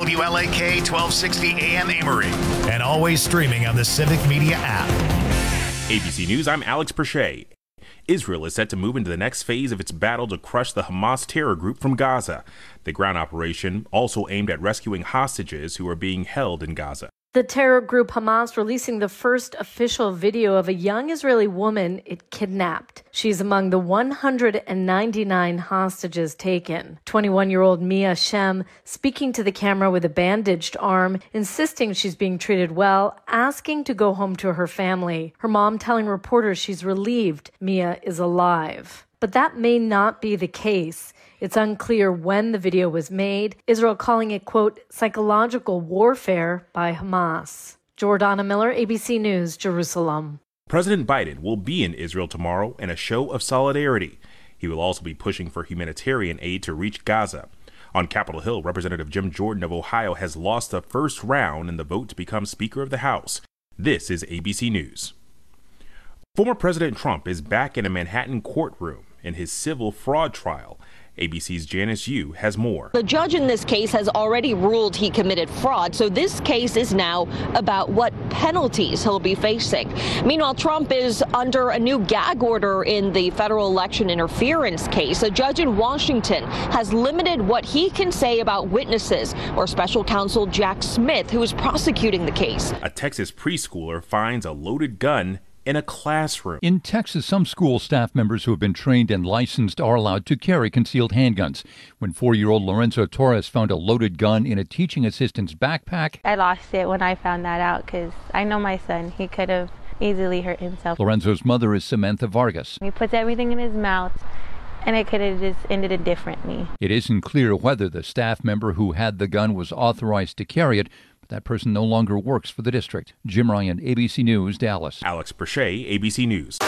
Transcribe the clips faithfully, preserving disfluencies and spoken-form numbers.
W L A K twelve sixty A M Amory, and always streaming on the Civic Media app. A B C News, I'm Alex Perche. Israel is set to move into the next phase of its battle to crush the Hamas terror group from Gaza. The ground operation also aimed at rescuing hostages who are being held in Gaza. The terror group Hamas releasing the first official video of a young Israeli woman it kidnapped. She's among the one hundred ninety-nine hostages taken. twenty-one-year-old Mia Shem speaking to the camera with a bandaged arm, insisting she's being treated well, asking to go home to her family. Her mom telling reporters she's relieved Mia is alive. But that may not be the case. It's unclear when the video was made, Israel calling it, quote, psychological warfare by Hamas. Jordana Miller, A B C News, Jerusalem. President Biden will be in Israel tomorrow in a show of solidarity. He will also be pushing for humanitarian aid to reach Gaza. On Capitol Hill, Representative Jim Jordan of Ohio has lost the first round in the vote to become Speaker of the House. This is A B C News. Former President Trump is back in a Manhattan courtroom in his civil fraud trial. A B C's Janice Yu has more. The judge in this case has already ruled he committed fraud, so this case is now about what penalties he'll be facing. Meanwhile, Trump is under a new gag order in the federal election interference case. A judge in Washington has limited what he can say about witnesses, or special counsel Jack Smith, who is prosecuting the case. A Texas preschooler finds a loaded gun in a classroom. In Texas, some school staff members who have been trained and licensed are allowed to carry concealed handguns. When four-year-old Lorenzo Torres found a loaded gun in a teaching assistant's backpack, I lost it when I found that out because I know my son. He could have easily hurt himself. Lorenzo's mother is Samantha Vargas. He puts everything in his mouth, and it could have just ended it differently. It isn't clear whether the staff member who had the gun was authorized to carry it. That person no longer works for the district. Jim Ryan, A B C News, Dallas. Alex Perche, A B C News.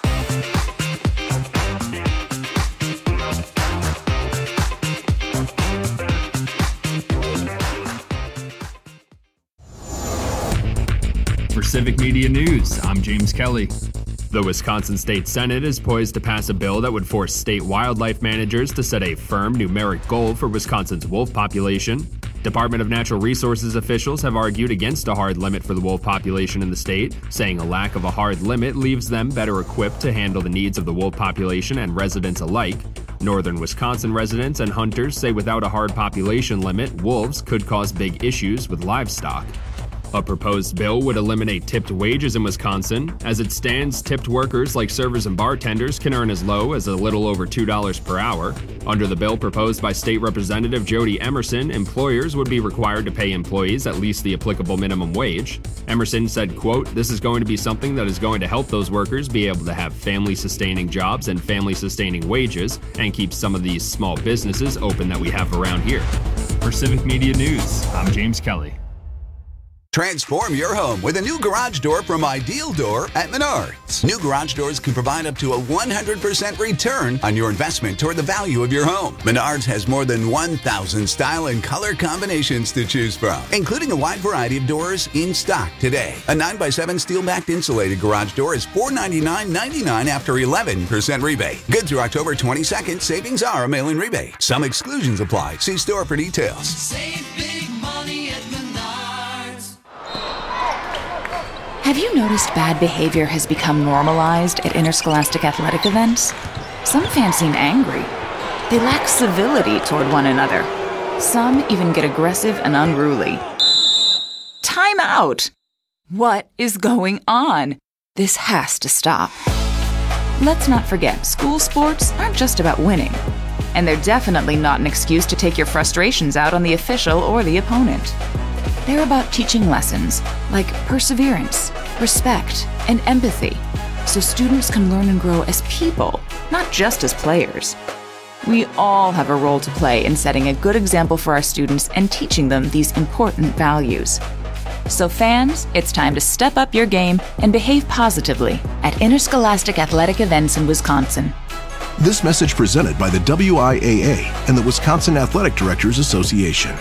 For Civic Media News, I'm James Kelly. The Wisconsin State Senate is poised to pass a bill that would force state wildlife managers to set a firm numeric goal for Wisconsin's wolf population. Department of Natural Resources officials have argued against a hard limit for the wolf population in the state, saying a lack of a hard limit leaves them better equipped to handle the needs of the wolf population and residents alike. Northern Wisconsin residents and hunters say without a hard population limit, wolves could cause big issues with livestock. A proposed bill would eliminate tipped wages in Wisconsin. As it stands, tipped workers like servers and bartenders can earn as low as a little over two dollars per hour. Under the bill proposed by State Representative Jody Emerson, employers would be required to pay employees at least the applicable minimum wage. Emerson said, quote, "This is going to be something that is going to help those workers be able to have family-sustaining jobs and family-sustaining wages and keep some of these small businesses open that we have around here." For Civic Media News, I'm James Kelly. Transform your home with a new garage door from Ideal Door at Menards. New garage doors can provide up to a one hundred percent return on your investment toward the value of your home. Menards has more than one thousand style and color combinations to choose from, including a wide variety of doors in stock today. A nine by seven steel-backed insulated garage door is four hundred ninety-nine ninety-nine after eleven percent rebate. Good through October twenty-second. Savings are a mail-in rebate. Some exclusions apply. See store for details. Save big money at Menards. Have you noticed bad behavior has become normalized at interscholastic athletic events? Some fans seem angry. They lack civility toward one another. Some even get aggressive and unruly. Time out! What is going on? This has to stop. Let's not forget, school sports aren't just about winning. And they're definitely not an excuse to take your frustrations out on the official or the opponent. They're about teaching lessons like perseverance, respect, and empathy, so students can learn and grow as people, not just as players. We all have a role to play in setting a good example for our students and teaching them these important values. So fans, it's time to step up your game and behave positively at interscholastic athletic events in Wisconsin. This message presented by the W I A A and the Wisconsin Athletic Directors Association.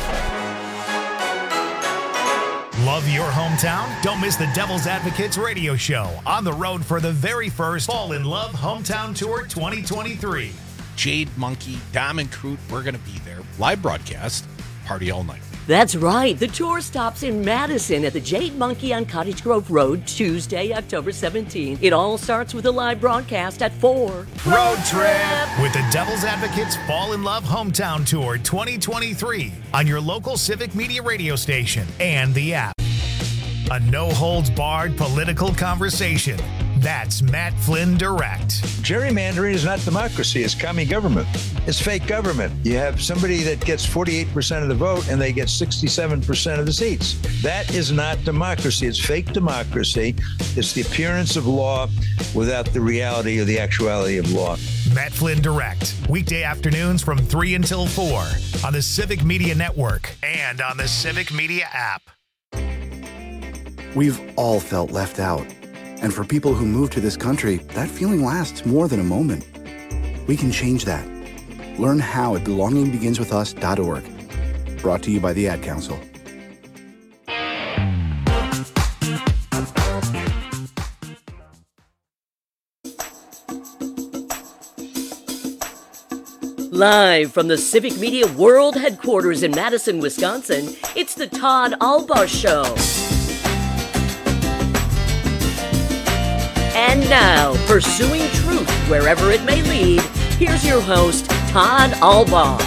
Love your hometown? Don't miss the Devil's Advocates radio show on the road for the very first Fall in Love Hometown Tour twenty twenty-three. Jade Monkey, Diamond Crute, we're going to be there. Live broadcast, party all night. That's right. The tour stops in Madison at the Jade Monkey on Cottage Grove Road, Tuesday, October seventeenth. It all starts with a live broadcast at four. Road trip with the Devil's Advocates Fall in Love Hometown Tour twenty twenty-three on your local Civic Media radio station and the app. A no-holds-barred political conversation. That's Matt Flynn Direct. Gerrymandering is not democracy. It's commie government. It's fake government. You have somebody that gets forty-eight percent of the vote and they get sixty-seven percent of the seats. That is not democracy. It's fake democracy. It's the appearance of law without the reality or the actuality of law. Matt Flynn Direct. Weekday afternoons from three until four on the Civic Media Network and on the Civic Media app. We've all felt left out. And for people who move to this country, that feeling lasts more than a moment. We can change that. Learn how at belonging begins with us dot org. Brought to you by the Ad Council. Live from the Civic Media World Headquarters in Madison, Wisconsin, it's the Todd Albaugh Show. And now, pursuing truth wherever it may lead, here's your host, Todd Albaugh.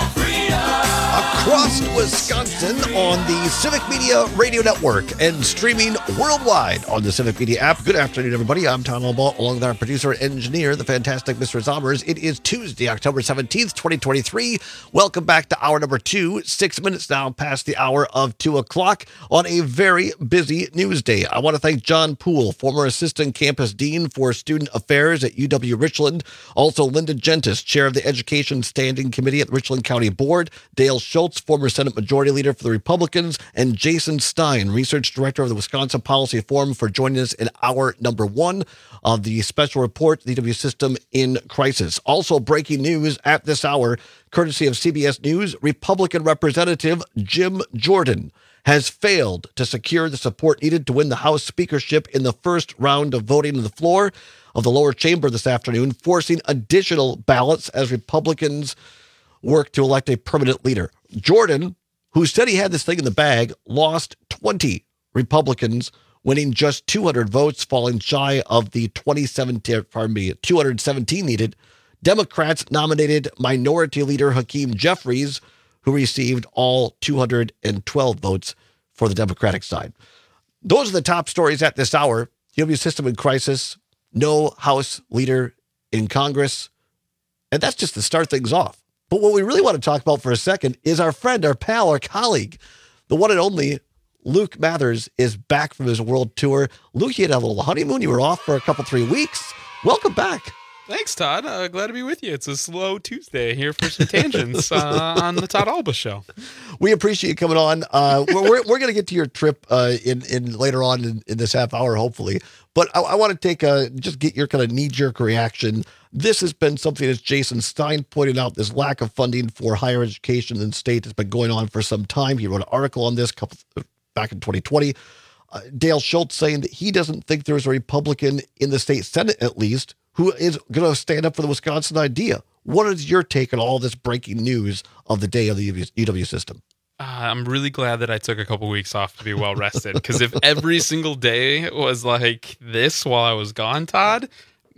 Across Wisconsin on the Civic Media Radio Network and streaming worldwide on the Civic Media app. Good afternoon, everybody. I'm Todd Albaugh, along with our producer and engineer, the fantastic Mister Zommers. It is Tuesday, October seventeenth, twenty twenty-three. Welcome back to hour number two. Six minutes now past the hour of two o'clock on a very busy news day. I want to thank John Poole, former Assistant Campus Dean for Student Affairs at U W Richland. Also, Linda Gentis, Chair of the Education Standing Committee at the Richland County Board. Dale Schultz, former Senate Majority Leader for the Republicans, and Jason Stein, Research Director of the Wisconsin Policy Forum, for joining us in hour number one of the special report, the E W System in Crisis. Also breaking news at this hour, courtesy of C B S News, Republican Representative Jim Jordan has failed to secure the support needed to win the House speakership in the first round of voting on the floor of the lower chamber this afternoon, forcing additional ballots as Republicans work to elect a permanent leader. Jordan, who said he had this thing in the bag, lost twenty Republicans, winning just two hundred votes, falling shy of the twenty-seven, pardon me, two hundred seventeen needed. Democrats nominated Minority Leader Hakeem Jeffries, who received all two hundred twelve votes for the Democratic side. Those are the top stories at this hour. E W System in Crisis, no House leader in Congress, and that's just to start things off. But what we really want to talk about for a second is our friend, our pal, our colleague, the one and only Luke Mathers is back from his world tour. Luke, you had a little honeymoon. You were off for a couple, three weeks. Welcome back. Thanks, Todd. Uh, glad to be with you. It's a slow Tuesday here for some tangents uh, on the Todd Albaugh Show. We appreciate you coming on. Uh, we're we're, we're going to get to your trip uh, in in later on in, in this half hour, hopefully. But I, I want to take a just get your kind of knee jerk reaction. This has been something that Jason Stein pointed out. This lack of funding for higher education in the state has been going on for some time. He wrote an article on this couple back in twenty twenty. Uh, Dale Schultz saying that he doesn't think there's a Republican in the state Senate, at least, who is going to stand up for the Wisconsin idea. What is your take on all this breaking news of the day of the E W System? Uh, I'm really glad that I took a couple weeks off to be well rested, because if every single day was like this while I was gone, Todd,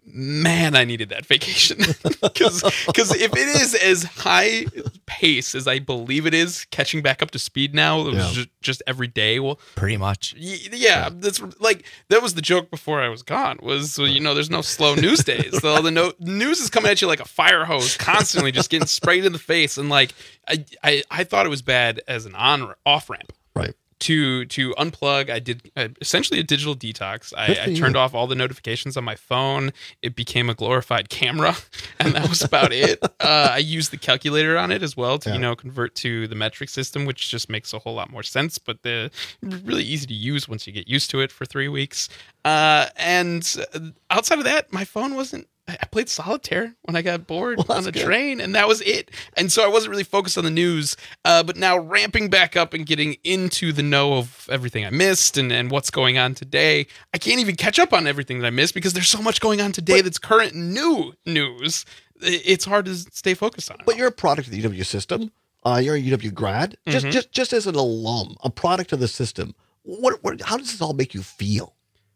man, I needed that vacation. Because if it is as high pace as I believe it is, catching back up to speed now, it was Yeah. just, just every day. Well, Pretty much. y- yeah, that's like that was the joke before I was gone. Was well, you know, there's no slow news days. So the no, news is coming at you like a fire hose, constantly just getting sprayed in the face. And like I, I, I thought it was bad as an on off ramp. Right. To to unplug, I did uh, essentially a digital detox. I, Good for I you. turned off all the notifications on my phone. It became a glorified camera, and that was about it. Uh, I used the calculator on it as well to Yeah. you know convert to the metric system, which just makes a whole lot more sense. But the really easy to use once you get used to it for three weeks. Uh, and outside of that, my phone wasn't. I played solitaire when I got bored Well, on the that's good. train, and that was it. And so I wasn't really focused on the news, uh, but now ramping back up and getting into the know of everything I missed and, and what's going on today. I can't even catch up on everything that I missed because there's so much going on today that's current new news. I- It's hard to stay focused on it. But you're a product of the E W System. Uh, you're a U W grad. Just, Mhm. just, just as an alum, a product of the system. What, what? How does this all make you feel?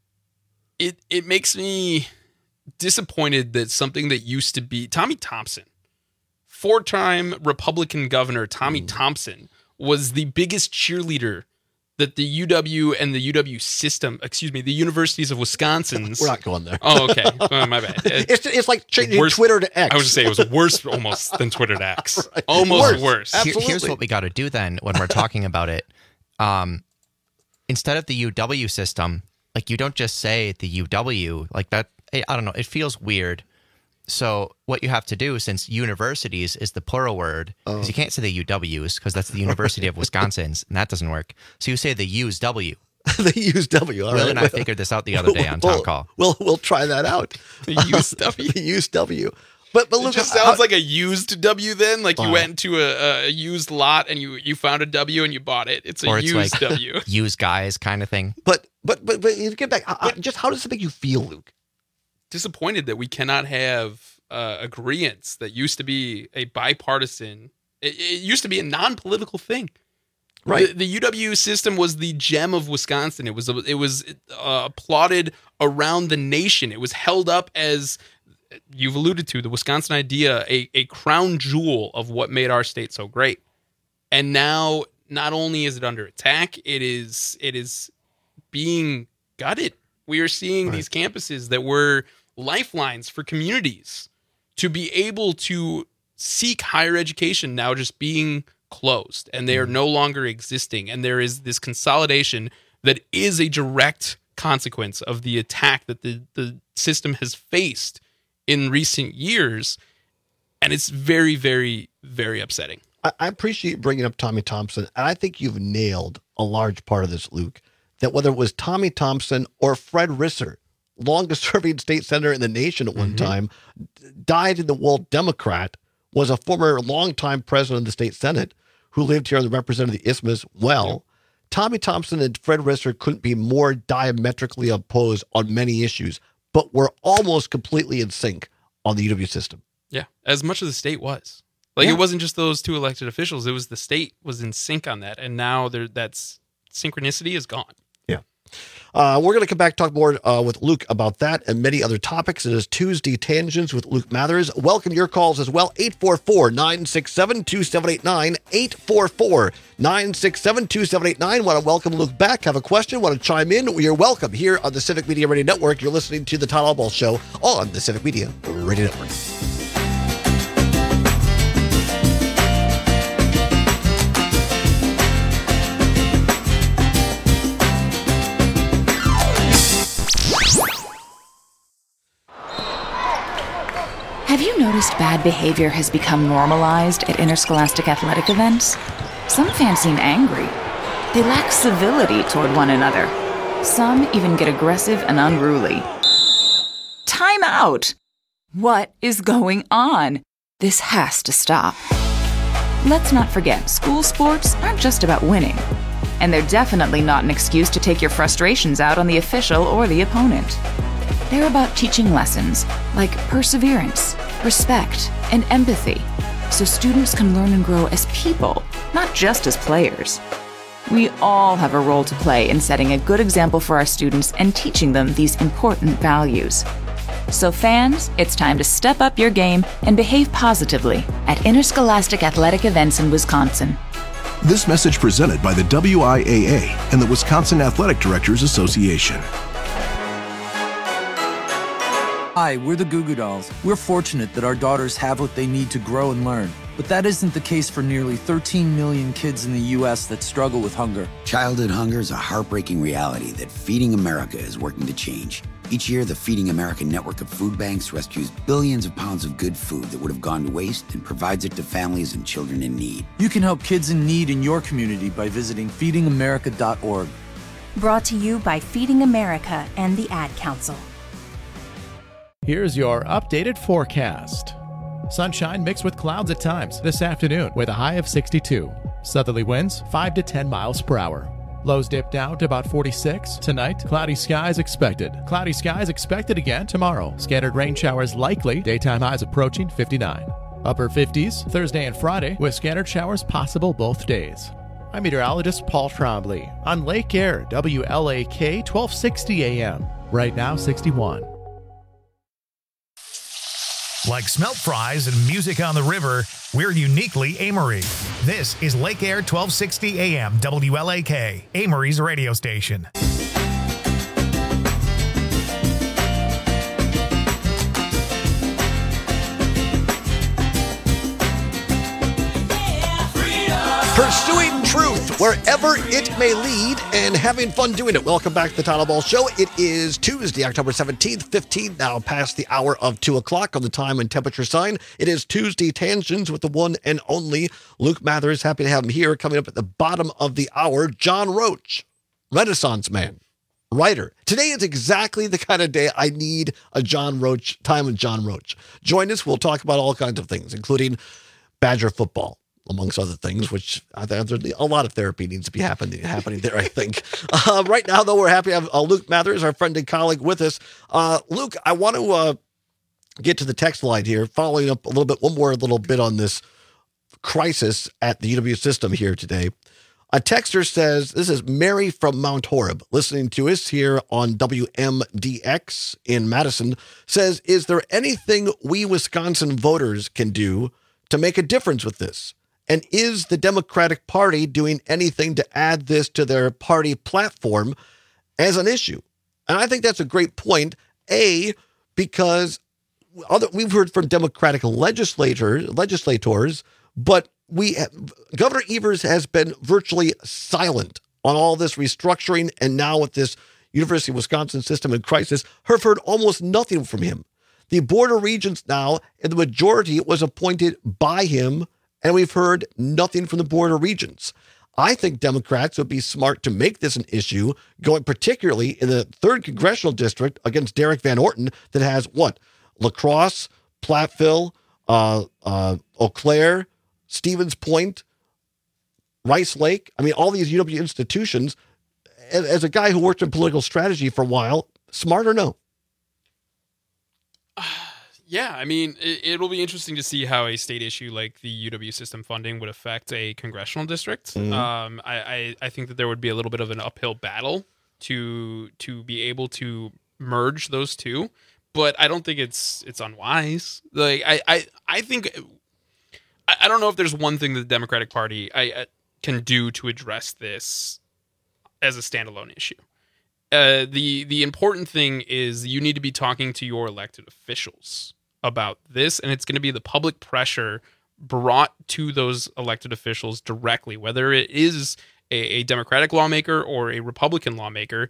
It it makes me disappointed that something that used to be Tommy Thompson, four-time Republican governor Tommy Mm. Thompson, was the biggest cheerleader that the U W and the U W system, excuse me, the universities of Wisconsin's. We're not going there. Oh, okay. Oh, my bad. It- It's, it's like changing worse- Twitter to X. I was just saying it was worse almost than Twitter to X. Right. Almost Worse. worse. Here- Absolutely. here's what we got to do then when we're talking about it. Um, instead of the U W system, like you don't just say the U W like that. I I don't know. It feels weird. So what you have to do, since universities is the plural word, because Oh. you can't say the U Ws because that's the University of Wisconsin's, and that doesn't work. So you say the U's W. They use W. All Will right. and I figured this out the other day on We'll- Town Call. We'll we'll try that out. The used W. The used W. But but It look, just how- sounds like a used W then. Like you Wow. went into a, a used lot and you, you found a W and you bought it. It's a Or it's used like W. use guys kind of thing. But but but but you get back. uh, uh, Just how does it make you feel, Luke? Disappointed that we cannot have uh, agreements that used to be a bipartisan. It, it used to be a non-political thing. Right. The, the U W system was the gem of Wisconsin. It was it was uh, applauded around the nation. It was held up as, you've alluded to, the Wisconsin idea, a, a crown jewel of what made our state so great. And now, not only is it under attack, it is it is being gutted. We are seeing Right. these campuses that were lifelines for communities to be able to seek higher education now just being closed, and they are no longer existing. And there is this consolidation that is a direct consequence of the attack that the, the system has faced in recent years. And it's very, very, very upsetting. I, I appreciate bringing up Tommy Thompson, and I think you've nailed a large part of this, Luke. That whether it was Tommy Thompson or Fred Risser, longest-serving state senator in the nation at one Mm-hmm. time, died in the wool Democrat, was a former longtime president of the state Senate who lived here and represented the Isthmus well. Tommy Thompson and Fred Risser couldn't be more diametrically opposed on many issues, but were almost completely in sync on the U W system. Yeah, as much as the state was. Like, Yeah. it wasn't just those two elected officials. It was the state was in sync on that. And now there that's synchronicity is gone. Yeah. Uh, we're going to come back, talk more uh, with Luke about that and many other topics. It is Tuesday Tangents with Luke Mathers. Welcome your calls as well. eight four four, nine six seven, two seven eight nine. eight four four, nine six seven, two seven eight nine. Want to welcome Luke back. Have a question? Want to chime in? You're welcome here on the Civic Media Radio Network. You're listening to the Todd Albaugh Show on the Civic Media Radio Network. Have you noticed bad behavior has become normalized at interscholastic athletic events? Some fans seem angry. They lack civility toward one another. Some even get aggressive and unruly. Time out! What is going on? This has to stop. Let's not forget, school sports aren't just about winning. And they're definitely not an excuse to take your frustrations out on the official or the opponent. They're about teaching lessons like perseverance, respect, and empathy, so students can learn and grow as people, not just as players. We all have a role to play in setting a good example for our students and teaching them these important values. So fans, it's time to step up your game and behave positively at interscholastic athletic events in Wisconsin. This message presented by the W I A A and the Wisconsin Athletic Directors Association. Hi, we're the Goo Goo Dolls. We're fortunate that our daughters have what they need to grow and learn. But that isn't the case for nearly thirteen million kids in the U S that struggle with hunger. Childhood hunger is a heartbreaking reality that Feeding America is working to change. Each year, the Feeding America network of food banks rescues billions of pounds of good food that would have gone to waste and provides it to families and children in need. You can help kids in need in your community by visiting feeding america dot org. Brought to you by Feeding America and the Ad Council. Here's your updated forecast. Sunshine mixed with clouds at times this afternoon with a high of sixty-two. Southerly winds five to ten miles per hour. Lows dip down to about forty-six. Tonight, cloudy skies expected. Cloudy skies expected again tomorrow. Scattered rain showers likely. Daytime highs approaching fifty-nine. Upper fifties Thursday and Friday with scattered showers possible both days. I'm meteorologist Paul Trombley on Lake Air, W L A K twelve sixty A M. Right now, sixty-one. Like smelt fries and music on the river, we're uniquely Amory. This is Lake Air twelve sixty A M W L A K, Amory's radio station. Pursuing truth wherever it may lead and having fun doing it. Welcome back to the Todd Ball Show. It is Tuesday, October seventeenth, fifteen, now past the hour of two o'clock on the time and temperature sign. It is Tuesday Tangents with the one and only Luke Mathers. Happy to have him here. Coming up at the bottom of the hour, John Roach, Renaissance man, writer. Today is exactly the kind of day I need a John Roach, time with John Roach. Join us. We'll talk about all kinds of things, including Badger football, amongst other things, which I think a lot of therapy needs to be happening happening there, I think. Uh, right now, though, we're happy to have uh, Luke Mathers, our friend and colleague, with us. Uh, Luke, I want to uh, get to the text line here, following up a little bit, one more little bit on this crisis at the U W system here today. A texter says, this is Mary from Mount Horeb, listening to us here on W M D X in Madison, says, is there anything we Wisconsin voters can do to make a difference with this? And is the Democratic Party doing anything to add this to their party platform as an issue? And I think that's a great point. A, because other, we've heard from Democratic legislators, legislators, but we Governor Evers has been virtually silent on all this restructuring, and now with this University of Wisconsin system in crisis, have heard almost nothing from him. The Board of Regents now, and the majority was appointed by him, and we've heard nothing from the Board of Regents. I think Democrats would be smart to make this an issue, going particularly in the third congressional district against Derek Van Orton that has what? La Crosse, Platteville, uh, uh, Eau Claire, Stevens Point, Rice Lake. I mean, all these U W institutions. As, as a guy who worked in political strategy for a while, smart or no? Yeah, I mean, it, it'll be interesting to see how a state issue like the U W system funding would affect a congressional district. Mm-hmm. Um, I, I, I think that there would be a little bit of an uphill battle to to be able to merge those two, but I don't think it's it's unwise. Like I I, I think I, I don't know if there's one thing that the Democratic Party I, I can do to address this as a standalone issue. Uh, the the important thing is you need to be talking to your elected officials about this, and it's going to be the public pressure brought to those elected officials directly, whether it is a, a Democratic lawmaker or a Republican lawmaker.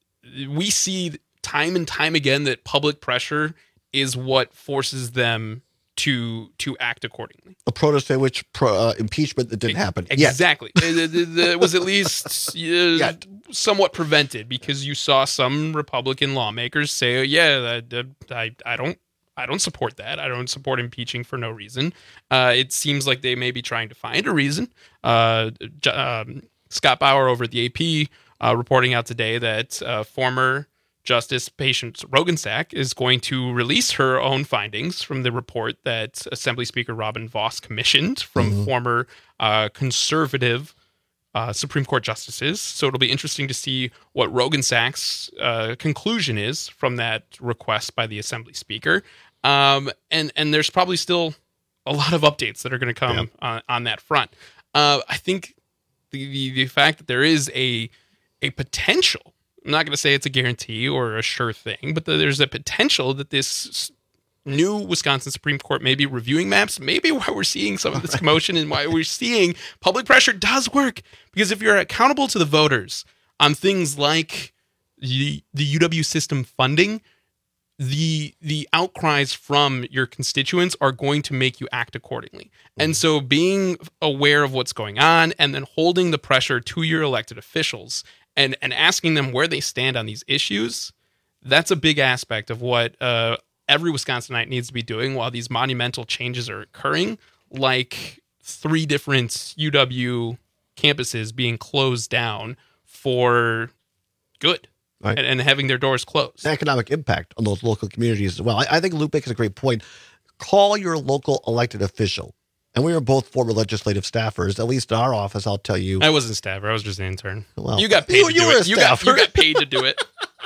We see time and time again that public pressure is what forces them to to act accordingly. A protest at which pro, uh, impeachment that didn't happen. Exactly. It was at least uh, somewhat prevented because you saw some Republican lawmakers say, oh, yeah, I, I don't I don't support that. I don't support impeaching for no reason. Uh, it seems like they may be trying to find a reason. Uh, um, Scott Bauer over at the A P uh, reporting out today that uh, former Justice Patience Roggensack is going to release her own findings from the report that Assembly Speaker Robin Vos commissioned from mm-hmm. former uh, conservative uh, Supreme Court justices. So it'll be interesting to see what Roggensack's uh, conclusion is from that request by the Assembly Speaker. Um, and, and there's probably still a lot of updates that are going to come yeah. on, on that front. Uh, I think the, the the fact that there is a a potential, I'm not going to say it's a guarantee or a sure thing, but there's a potential that this new Wisconsin Supreme Court may be reviewing maps, maybe why we're seeing some of this commotion and why we're seeing public pressure does work. Because if you're accountable to the voters on things like the, the U W system funding, the the outcries from your constituents are going to make you act accordingly. And so being aware of what's going on and then holding the pressure to your elected officials and, and asking them where they stand on these issues, that's a big aspect of what uh, every Wisconsinite needs to be doing while these monumental changes are occurring, like three different U W campuses being closed down for good. Right. And, and having their doors closed. Economic impact on those local communities as well. I, I think Luke makes a great point. call your local elected official. And we are both former legislative staffers, at least in our office, I'll tell you. I wasn't staffer. I was just an intern. Well, you got paid you, to you do were it. a You got, staffer. you got paid to do it.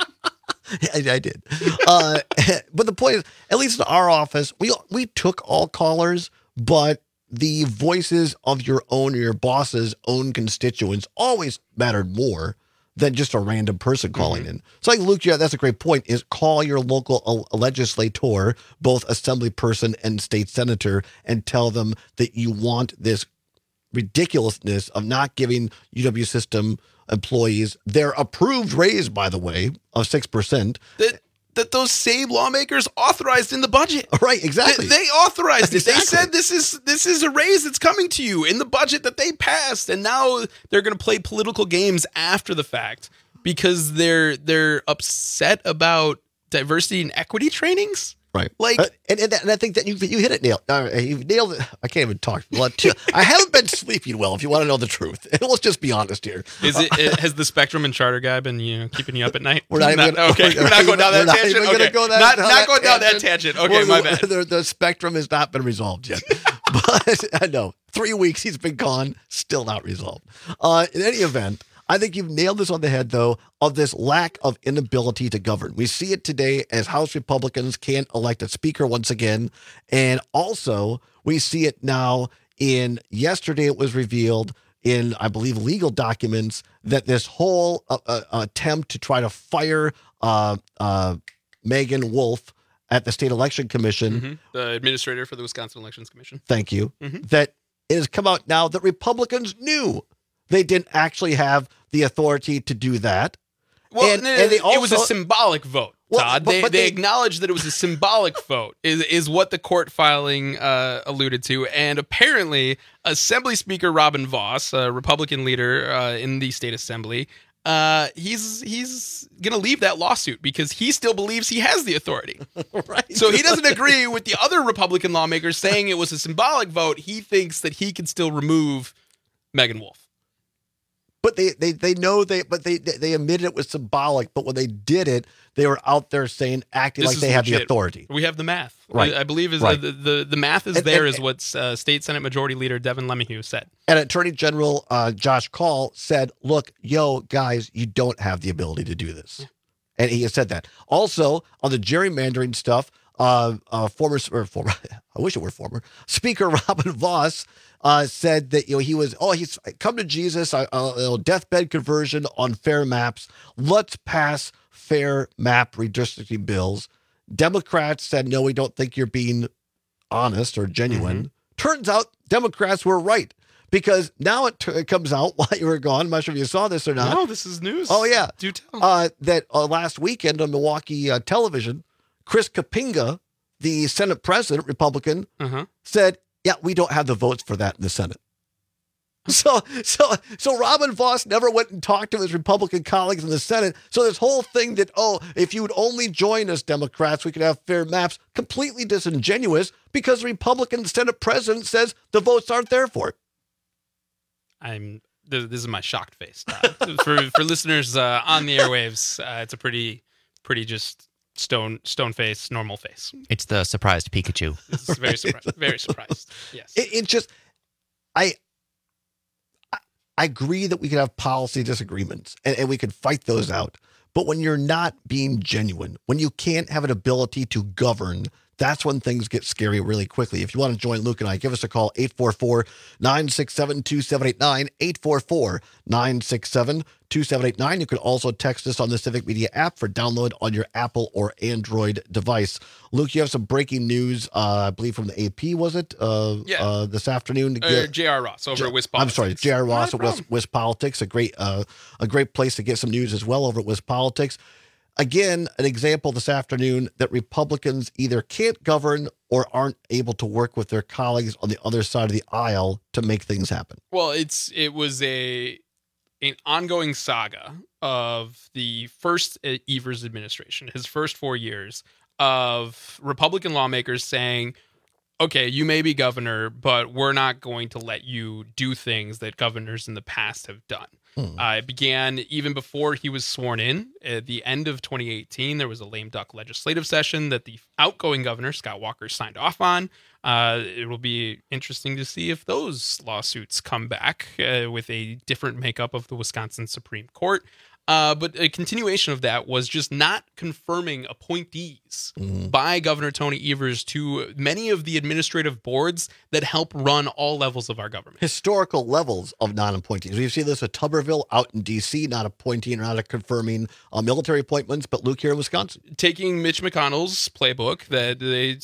I, I did. Uh, but the point is, at least in our office, we we took all callers, but the voices of your own or your boss's own constituents always mattered more than just a random person calling mm-hmm. in. So like Luke, yeah, that's a great point, is call your local uh, legislator, both assembly person and state senator, and tell them that you want this ridiculousness of not giving U W system employees their approved raise, by the way, of six percent. That, that those same lawmakers authorized in the budget. Right, exactly. They, they authorized it. Exactly. They said this is this is a raise that's coming to you in the budget that they passed, and now they're going to play political games after the fact because they're they're upset about diversity and equity trainings. Right. Like, uh, and, and and I think that you you hit it, nailed. Uh, you nailed it. I can't even talk. I haven't been sleeping well. If you want to know the truth, and let's just be honest here. Is it, it has the Spectrum and Charter guy been you know keeping you up at night? We're not, not even gonna, okay. We're, we're not going down that tangent. Okay, go that, not down not that going down tangent. that tangent. Okay, well, my the, bad. The, the spectrum has not been resolved yet. But I know three weeks he's been gone, still not resolved. Uh, in any event, I think you've nailed this on the head, though, of this lack of inability to govern. We see it today as House Republicans can't elect a speaker once again. And also, we see it now in yesterday, it was revealed in, I believe, legal documents that this whole uh, uh, attempt to try to fire uh, uh, Megan Wolf at the State Election Commission, mm-hmm. the administrator for the Wisconsin Elections Commission. Thank you. Mm-hmm. That it has come out now that Republicans knew they didn't actually have the authority to do that. Well, and, no, and they also, it was a symbolic vote, well, Todd. But, they, but they they acknowledged that it was a symbolic vote, is is what the court filing uh, alluded to. And apparently, Assembly Speaker Robin Voss, a Republican leader uh, in the state assembly, uh, he's he's going to leave that lawsuit because he still believes he has the authority. Right. So he doesn't agree with the other Republican lawmakers saying it was a symbolic vote. He thinks that he can still remove Megan Wolf. But they, they they know they but they they admitted it was symbolic. But when they did it, they were out there saying acting This like is they have the legit. authority. We have the math, Right. I, I believe is Right. the, the the math is And- there and- is what uh, State Senate Majority Leader Devin LeMahieu said. And Attorney General uh, Josh Call said, "Look, yo, guys, you don't have the ability to do this," and he has said that. Also on the gerrymandering stuff, uh, uh, former or former, I wish it were former Speaker Robin Voss. Uh, said that you know he was oh he's come to Jesus uh, uh, you know, deathbed conversion on fair maps. Let's pass fair map redistricting bills. Democrats said no, we don't think you're being honest or genuine. Mm-hmm. Turns out Democrats were right because now it, t- it comes out while you were gone. I'm not sure if you saw this or not. No, this is news. Oh yeah, do tell. Uh, that uh, last weekend on Milwaukee uh, television, Chris Kapinga, the Senate president, Republican, uh-huh. said, yeah, we don't have the votes for that in the Senate. So, so, so Robin Voss never went and talked to his Republican colleagues in the Senate. So this whole thing that, oh, if you would only join us Democrats, we could have fair maps, completely disingenuous because the Republican Senate president says the votes aren't there for it. I'm. This is my shocked face. Uh, for for listeners uh, on the airwaves, uh, it's a pretty, pretty just stone stone face, normal face. It's the surprised Pikachu. This is very surprised. Very surprised. Yes. It, it just, I, I, I agree that we could have policy disagreements and, and we could fight those out. But when you're not being genuine, when you can't have an ability to govern, that's when things get scary really quickly. If you want to join Luke and I, give us a call, eight four four, nine six seven, two seven eight nine, eight four four, nine six seven, two seven eight nine. You can also text us on the Civic Media app for download on your Apple or Android device. Luke, you have some breaking news, uh, I believe from the A P, was it? Uh, Yeah. Uh, this afternoon. Uh, J R Ross over J- at Wis I'm Politics. sorry, J R Ross Not at a Wis, Wis Politics, a great, uh, a great place to get some news as well over at Wis Politics. Again, an example this afternoon that Republicans either can't govern or aren't able to work with their colleagues on the other side of the aisle to make things happen. Well, it's it was a an ongoing saga of the first Evers administration, his first four years of Republican lawmakers saying, okay, you may be governor, but we're not going to let you do things that governors in the past have done. Hmm. Uh, it began even before he was sworn in. At the end of twenty eighteen, there was a lame duck legislative session that the outgoing governor, Scott Walker, signed off on. Uh, it will be interesting to see if those lawsuits come back uh, with a different makeup of the Wisconsin Supreme Court. Uh, but a continuation of that was just not confirming appointees mm-hmm. by Governor Tony Evers to many of the administrative boards that help run all levels of our government. Historical levels of non-appointees. We've seen this with Tuberville out in D C, not appointing or not confirming uh, military appointments, but Luke here in Wisconsin. Taking Mitch McConnell's playbook that they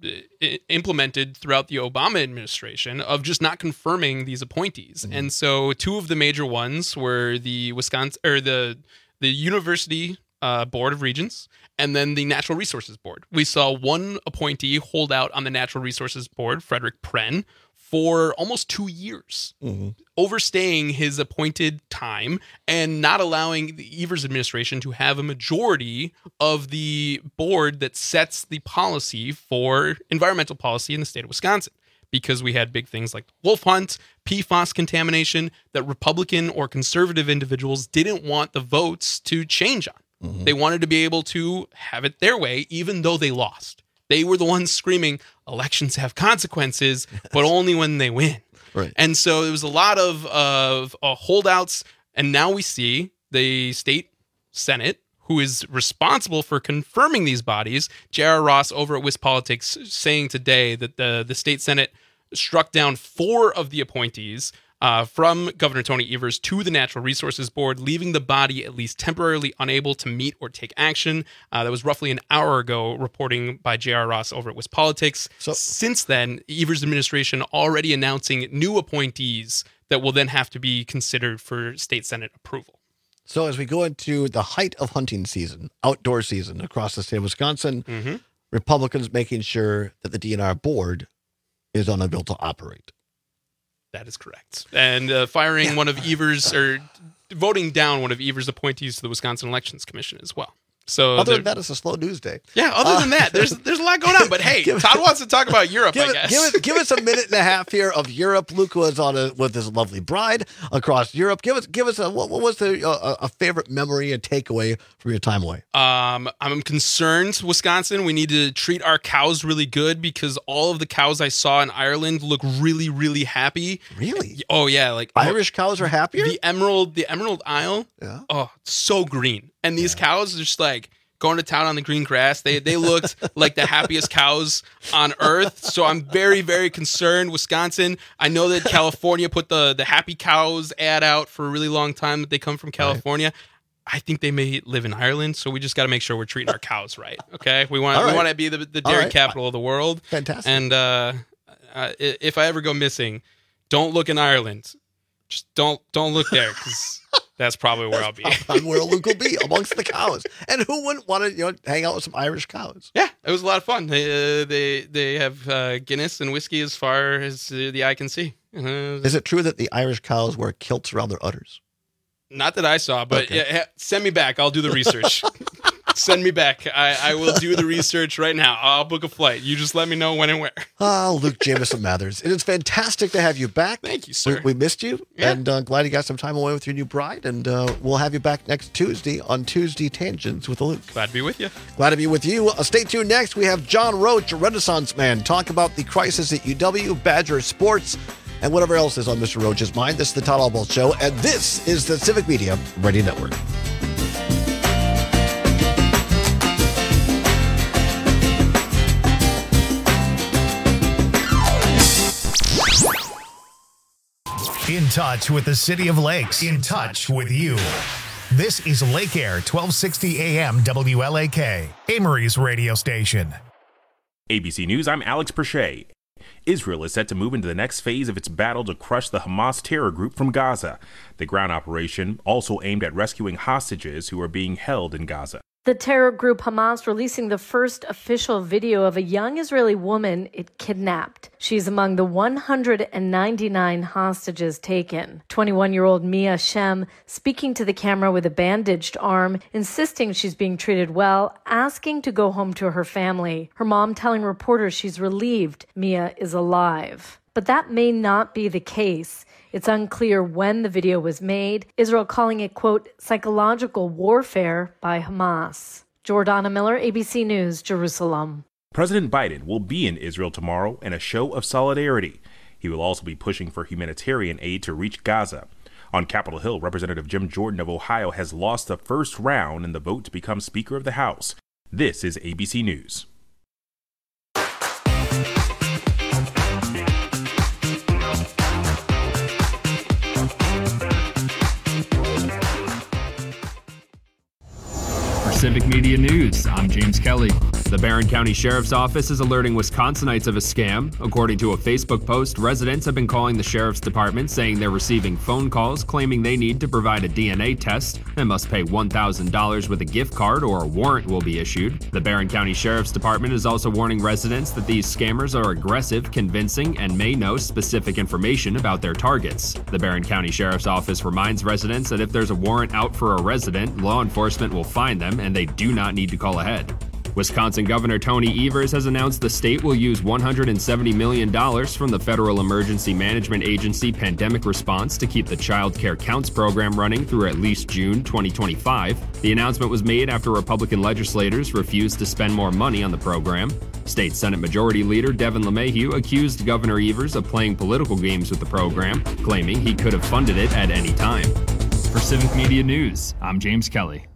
implemented throughout the Obama administration of just not confirming these appointees. Mm-hmm. And so two of the major ones were the Wisconsin or the the University uh, Board of Regents and then the Natural Resources Board. We saw one appointee hold out on the Natural Resources Board, Frederick Pren, for almost two years, mm-hmm. overstaying his appointed time and not allowing the Evers administration to have a majority of the board that sets the policy for environmental policy in the state of Wisconsin. Because we had big things like wolf hunt, P FAS contamination that Republican or conservative individuals didn't want the votes to change on. Mm-hmm. They wanted to be able to have it their way, even though they lost. They were the ones screaming, elections have consequences, but only when they win. Right. And so there was a lot of, of uh, holdouts. And now we see the state Senate, who is responsible for confirming these bodies, J R Ross over at WisPolitics, saying today that the, the state Senate struck down four of the appointees uh, from Governor Tony Evers to the Natural Resources Board, leaving the body at least temporarily unable to meet or take action. Uh, that was roughly an hour ago, reporting by J R Ross over at WisPolitics. So, since then, Evers' administration already announcing new appointees that will then have to be considered for state Senate approval. So as we go into the height of hunting season, outdoor season across the state of Wisconsin, mm-hmm. Republicans making sure that the D N R board is unable to operate. That is correct. And uh, firing yeah. one of Evers, or voting down one of Evers' appointees to the Wisconsin Elections Commission as well. So other than that, it's a slow news day. Yeah, other uh, than that, there's there's a lot going on. But hey, give, Todd wants to talk about Europe, give I guess. It, give, it, give us a minute and a half here of Europe. Luke was on a, with his lovely bride across Europe. Give us give us a what, what was the uh, a favorite memory, a takeaway from your time away? Um, I'm concerned, Wisconsin. We need to treat our cows really good because all of the cows I saw in Ireland look really, really happy. Really? Oh yeah, like Irish oh, cows are happier. The Emerald, the Emerald Isle. Yeah. Oh, so green, and these yeah. cows are just like going to town on the green grass. They they looked like the happiest cows on earth. So I'm very, very concerned. Wisconsin, I know that California put the, the happy cows ad out for a really long time that they come from California. Right. I think they may live in Ireland, so we just got to make sure we're treating our cows right. Okay, we want right. we want to be the, the dairy right. capital of the world. Fantastic. And uh, uh, if I ever go missing, don't look in Ireland. Just don't don't look there because that's probably where that's I'll be. Where Luke will be amongst the cows. And who wouldn't want to you know hang out with some Irish cows? Yeah, it was a lot of fun. They uh, they they have uh, Guinness and whiskey as far as uh, the eye can see. Uh, Is it true that the Irish cows wear kilts around their udders? Not that I saw, but okay. yeah, send me back. I'll do the research. Send me back. I, I will do the research right now. I'll book a flight. You just let me know when and where. Oh, Luke Jamison Mathers. It is fantastic to have you back. Thank you, sir. We, we missed you, yeah. and uh, glad you got some time away with your new bride. And uh, we'll have you back next Tuesday on Tuesday Tangents with Luke. Glad to be with you. Glad to be with you. Uh, stay tuned. Next, we have John Roach, a Renaissance man, talk about the crisis at U W, Badger Sports, and whatever else is on Mister Roach's mind. This is the Todd Albaugh Show, and this is the Civic Media Radio Network. In touch with the City of Lakes. In touch with you. This is Lake Air, twelve sixty A M W L A K, Amory's radio station. A B C News, I'm Alex Perche. Israel is set to move into the next phase of its battle to crush the Hamas terror group from Gaza. The ground operation also aimed at rescuing hostages who are being held in Gaza. The terror group Hamas releasing the first official video of a young Israeli woman it kidnapped. She's among the one hundred ninety-nine hostages taken. twenty-one-year-old Mia Shem speaking to the camera with a bandaged arm, insisting she's being treated well, asking to go home to her family. Her mom telling reporters she's relieved Mia is alive. But that may not be the case. It's unclear when the video was made, Israel calling it, quote, psychological warfare by Hamas. Jordana Miller, A B C News, Jerusalem. President Biden will be in Israel tomorrow in a show of solidarity. He will also be pushing for humanitarian aid to reach Gaza. On Capitol Hill, Representative Jim Jordan of Ohio has lost the first round in the vote to become Speaker of the House. This is A B C News. For Civic Media News, I'm James Kelly. The Barron County Sheriff's Office is alerting Wisconsinites of a scam. According to a Facebook post, residents have been calling the Sheriff's Department saying they're receiving phone calls claiming they need to provide a D N A test and must pay one thousand dollars with a gift card or a warrant will be issued. The Barron County Sheriff's Department is also warning residents that these scammers are aggressive, convincing, and may know specific information about their targets. The Barron County Sheriff's Office reminds residents that if there's a warrant out for a resident, law enforcement will find them and they do not need to call ahead. Wisconsin Governor Tony Evers has announced the state will use one hundred seventy million dollars from the Federal Emergency Management Agency Pandemic Response to keep the Child Care Counts program running through at least June twenty twenty-five. The announcement was made after Republican legislators refused to spend more money on the program. State Senate Majority Leader Devin LeMahieu accused Governor Evers of playing political games with the program, claiming he could have funded it at any time. For Civic Media News, I'm James Kelly.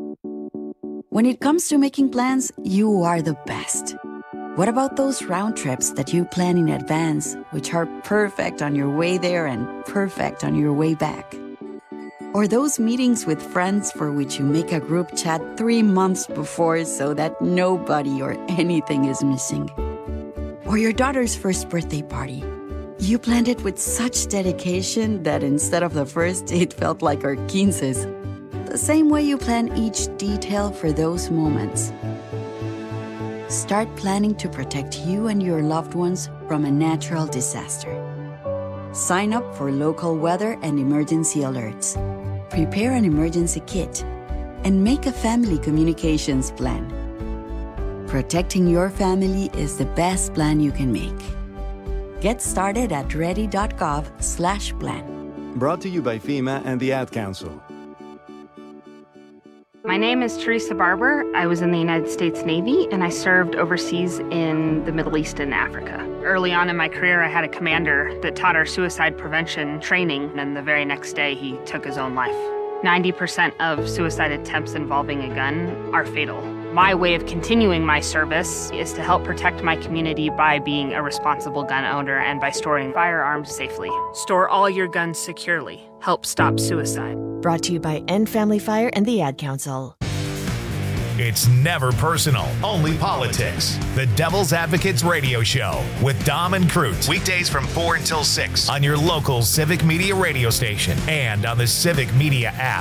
When it comes to making plans, you are the best. What about those round trips that you plan in advance, which are perfect on your way there and perfect on your way back? Or those meetings with friends for which you make a group chat three months before so that nobody or anything is missing? Or your daughter's first birthday party. You planned it with such dedication that instead of the first, it felt like our quinces. The same way you plan each detail for those moments. Start planning to protect you and your loved ones from a natural disaster. Sign up for local weather and emergency alerts. Prepare an emergency kit. And make a family communications plan. Protecting your family is the best plan you can make. Get started at ready.gov slash plan. Brought to you by FEMA and the Ad Council. My name is Teresa Barber. I was in the United States Navy and I served overseas in the Middle East and Africa. Early on in my career, I had a commander that taught our suicide prevention training, and the very next day he took his own life. ninety percent of suicide attempts involving a gun are fatal. My way of continuing my service is to help protect my community by being a responsible gun owner and by storing firearms safely. Store all your guns securely. Help stop suicide. Brought to you by End Family Fire and the Ad Council. It's never personal, only politics. The Devil's Advocates Radio Show with Dom and Crute. Weekdays from four until six on your local Civic Media radio station and on the Civic Media app.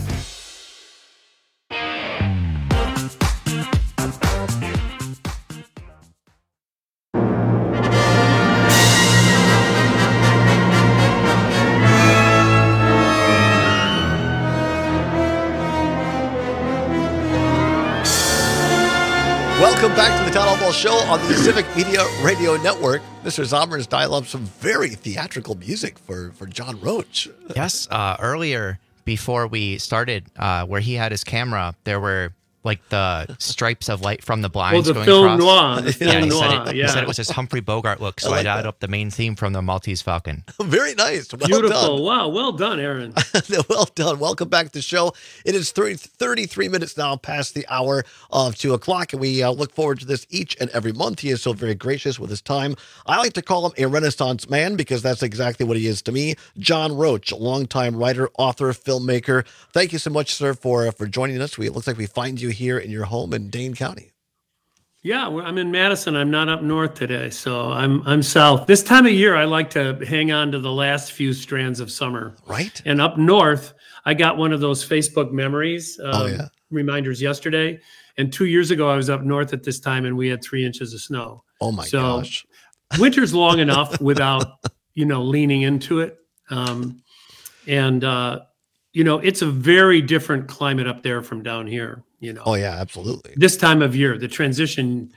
Welcome back to the Town Hall Show on the Civic Media Radio Network. Mister Zomer's dialed up some very theatrical music for, for John Roach. Yes, uh, earlier before we started, uh, where he had his camera, there were like the stripes of light from the blinds well, the going film across. Noir, the yeah, film he, noir, said it, yeah. he said it was his Humphrey Bogart look, so I, like I dialed up the main theme from the Maltese Falcon. Very nice. Well Beautiful. Done. Wow, well done, Aaron. Well done. Welcome back to the show. It is thirty, thirty-three minutes now past the hour of two o'clock, and we uh, look forward to this each and every month. He is so very gracious with his time. I like to call him a Renaissance man because that's exactly what he is to me. John Roach, longtime writer, author, filmmaker. Thank you so much, sir, for, for joining us. We, it looks like we find you here in your home in Dane County. Yeah, I'm in Madison. I'm not up north today, so I'm I'm south. This time of year, I like to hang on to the last few strands of summer. Right. And up north, I got one of those Facebook memories uh, oh, yeah. reminders yesterday. And two years ago, I was up north at this time, and we had three inches of snow. Oh my so gosh! Winter's long enough without you know leaning into it, um, and uh, you know it's a very different climate up there from down here. You know. Oh yeah, absolutely. This time of year, the transition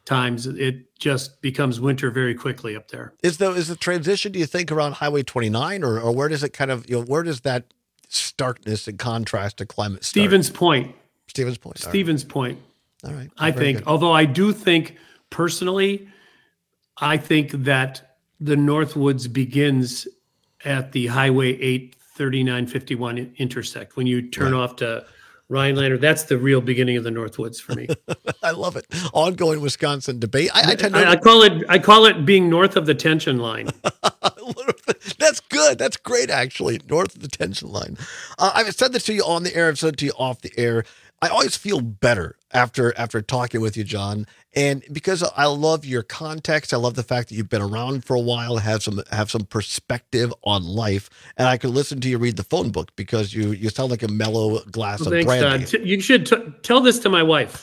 times, it just becomes winter very quickly up there. Is the is the transition, do you think, around Highway twenty-nine, or, or where does it kind of, you know, where does that starkness and contrast to climate start? Stevens Point. Stevens Point. Stevens right. Point. All right. I Very think, good. although I do think personally, I think that the Northwoods begins at the Highway eight thirty-nine fifty-one intersect. When you turn Right. off to Rhinelander, that's the real beginning of the Northwoods for me. I love it. Ongoing Wisconsin debate. I, I tend to I, I call it I call it being north of the tension line. That's good. That's great, actually. North of the tension line. Uh, I've said this to you on the air. I've said it to you off the air. I always feel better after after talking with you, John, and because I love your context. I love the fact that you've been around for a while, have some have some perspective on life, and I could listen to you read the phone book because you you sound like a mellow glass Well, of thanks, brandy. Don. T- You should t- tell this to my wife.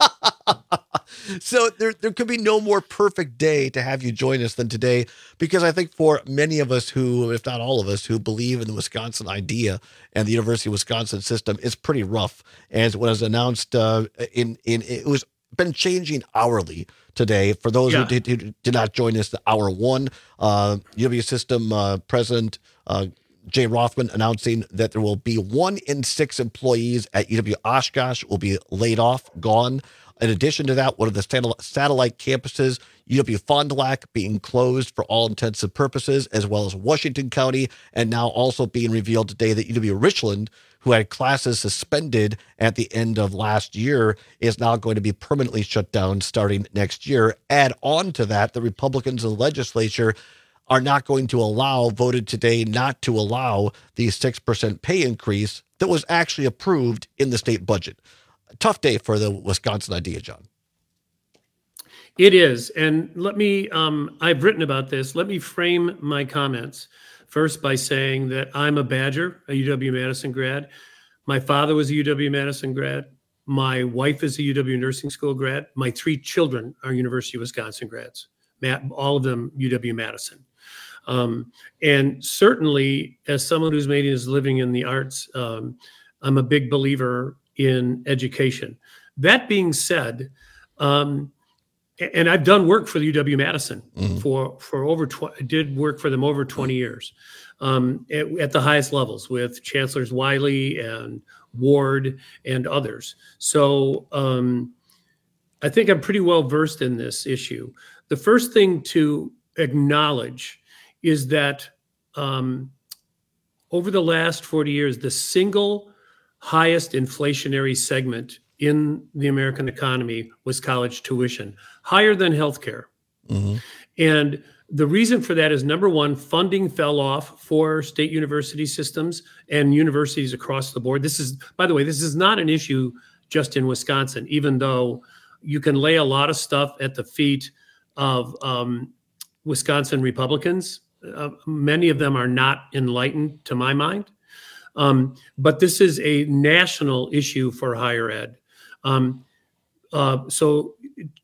So there, there could be no more perfect day to have you join us than today, because I think for many of us who, if not all of us, who believe in the Wisconsin idea and the University of Wisconsin system, it's pretty rough. As what was announced uh, in in it was been changing hourly today. For those Yeah. who, did, who did not join us, the hour one, uh, U W system uh, president uh, Jay Rothman announcing that there will be one in six employees at U W Oshkosh will be laid off, gone. In addition to that, one of the satel- satellite campuses, U W Fond du Lac, being closed for all intents and purposes, as well as Washington County, and now also being revealed today that U W Richland, who had classes suspended at the end of last year, is now going to be permanently shut down starting next year. Add on to that, the Republicans in the legislature are not going to allow, voted today not to allow the six percent pay increase that was actually approved in the state budget. Tough day for the Wisconsin idea, John. It is. And let me, um, I've written about this. Let me frame my comments first by saying that I'm a Badger, a U W-Madison grad. My father was a U W-Madison grad. My wife is a U W Nursing School grad. My three children are University of Wisconsin grads, all of them U W-Madison. Um, and certainly, as someone who's made his living in the arts, um, I'm a big believer in education. That being said, um, and I've done work for the U W-Madison Mm-hmm. for for over twenty. Did work for them over twenty years, um, at, at the highest levels with Chancellors Wiley and Ward and others. So um, I think I'm pretty well versed in this issue. The first thing to acknowledge is that um, over the last forty years, the single highest inflationary segment in the American economy was college tuition, higher than healthcare. Mm-hmm. And the reason for that is, number one, funding fell off for state university systems and universities across the board. This is, by the way, this is not an issue just in Wisconsin, even though you can lay a lot of stuff at the feet of um, Wisconsin Republicans. Uh, many of them are not enlightened, to my mind. Um, but this is a national issue for higher ed. Um, uh, so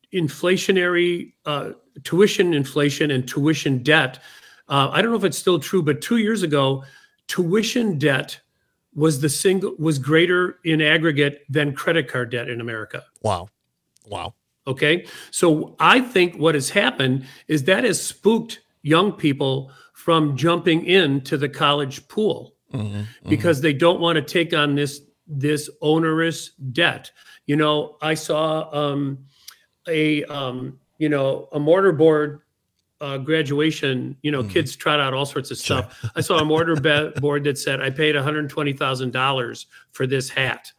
inflationary uh, tuition inflation and tuition debt. Uh, I don't know if it's still true, but two years ago, tuition debt was the single was greater in aggregate than credit card debt in America. Wow. Wow. Okay. So I think what has happened is that has spooked young people from jumping into the college pool. Mm-hmm, because mm-hmm. they don't want to take on this this onerous debt. You know, I saw um, a um, you know a mortarboard uh, graduation. You know, mm-hmm. kids trot out all sorts of stuff. Sure. I saw a mortar be- board that said, "I paid one hundred twenty thousand dollars for this hat."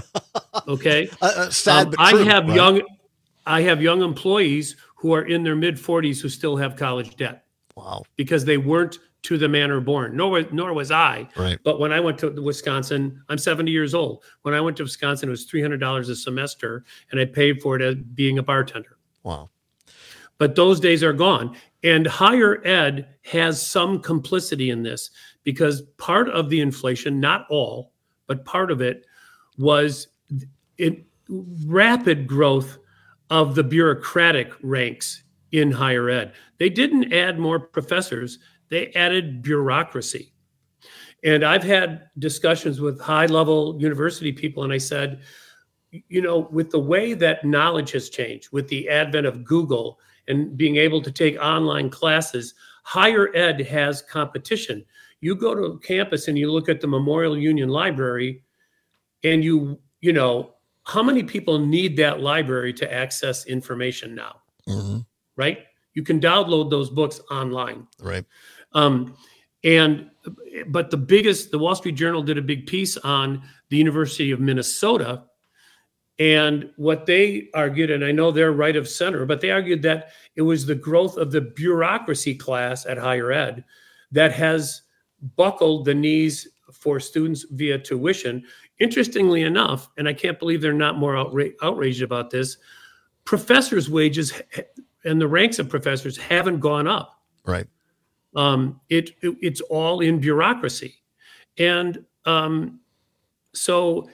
Okay, uh, uh, sad, um, but I true, have right? young I have young employees who are in their mid forties who still have college debt. Wow, because they weren't to the manor born, nor, nor was I. Right. But when I went to Wisconsin, I'm seventy years old. When I went to Wisconsin, it was three hundred dollars a semester, and I paid for it as being a bartender. Wow. But those days are gone. And higher ed has some complicity in this, because part of the inflation, not all, but part of it was it, rapid growth of the bureaucratic ranks in higher ed. They didn't add more professors. They added bureaucracy. And I've had discussions with high-level university people, and I said, you know, with the way that knowledge has changed, with the advent of Google and being able to take online classes, higher ed has competition. You go to campus and you look at the Memorial Union Library, and you, you know, how many people need that library to access information now? Mm-hmm. Right? You can download those books online. Right. Um, and, but the biggest, the Wall Street Journal did a big piece on the University of Minnesota. And what they argued, and I know they're right of center, but they argued that it was the growth of the bureaucracy class at higher ed that has buckled the knees for students via tuition. Interestingly enough, and I can't believe they're not more outra- outraged about this, professors' wages and the ranks of professors haven't gone up. Right. Um, it, it it's all in bureaucracy. And um, so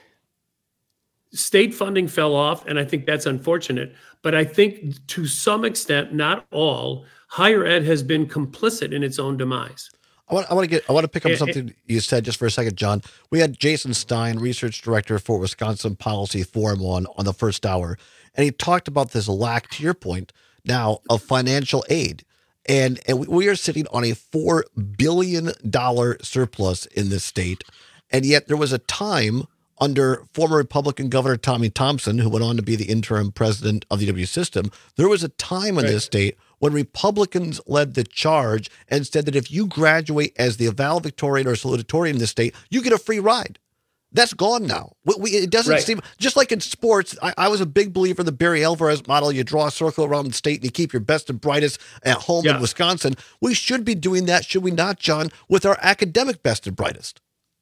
state funding fell off, and I think that's unfortunate. But I think to some extent, not all, higher ed has been complicit in its own demise. I want, I want to get. I want to pick up It- something you said just for a second, John. We had Jason Stein, research director for Wisconsin Policy Forum, on on the first hour, and he talked about this lack, to your point, now of financial aid, and and we- we are sitting on a four billion dollar surplus in this state, and yet there was a time under former Republican Governor Tommy Thompson, who went on to be the interim president of the U W system. There was a time in Right. this state when Republicans led the charge and said that if you graduate as the valedictorian or salutatorian in this state, you get a free ride. That's gone now. We, we, it doesn't Right. seem, just like in sports, I, I was a big believer in the Barry Alvarez model. You draw a circle around the state and you keep your best and brightest at home Yeah. in Wisconsin. We should be doing that, should we not, John, with our academic best and brightest?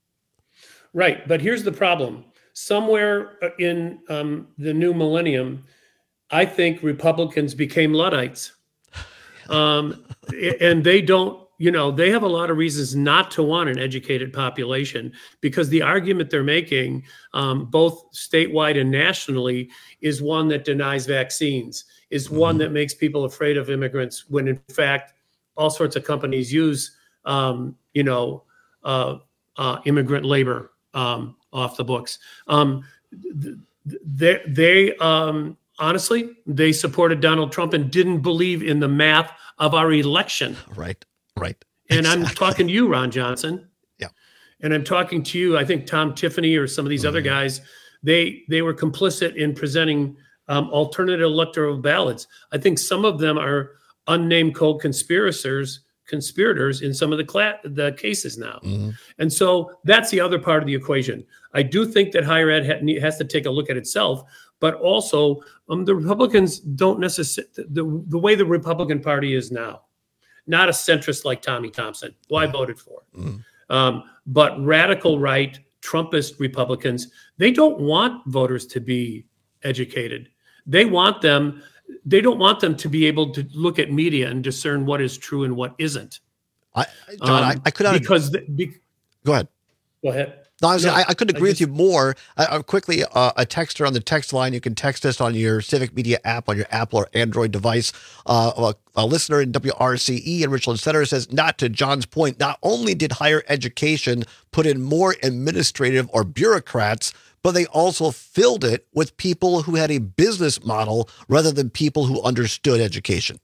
Right. But here's the problem. Somewhere in um, the new millennium, I think Republicans became Luddites. Um, and they don't, you know, they have a lot of reasons not to want an educated population, because the argument they're making, um, both statewide and nationally, is one that denies vaccines, is one that makes people afraid of immigrants, when in fact, all sorts of companies use, um, you know, uh, uh, immigrant labor um, off the books. Um, th- they, they um, honestly, they supported Donald Trump and didn't believe in the math of our election. Right, right. And I'm talking to you, Ron Johnson. Yeah. And I'm talking to you, I think Tom Tiffany or some of these other guys, they they were complicit in presenting um, alternative electoral ballots. I think some of them are unnamed co-conspirators, conspirators in some of the cla- the cases now. And so that's the other part of the equation. I do think that higher ed ha- has to take a look at itself, but also um, the Republicans don't necessarily, the, the way the Republican Party is now, not a centrist like Tommy Thompson, who I voted for, um, but radical right, Trumpist Republicans, they don't want voters to be educated. They want them, they don't want them to be able to look at media and discern what is true and what isn't. I, John, I, I could not because the, be, go ahead. Go ahead. No, I, was, No, I, I couldn't agree I with you more. I, I quickly, uh, a texter on the text line. You can text us on your Civic Media app on your Apple or Android device. Uh, a, a listener in W R C E in Richland Center says, not to John's point, not only did higher education put in more administrative or bureaucrats, but they also filled it with people who had a business model rather than people who understood education.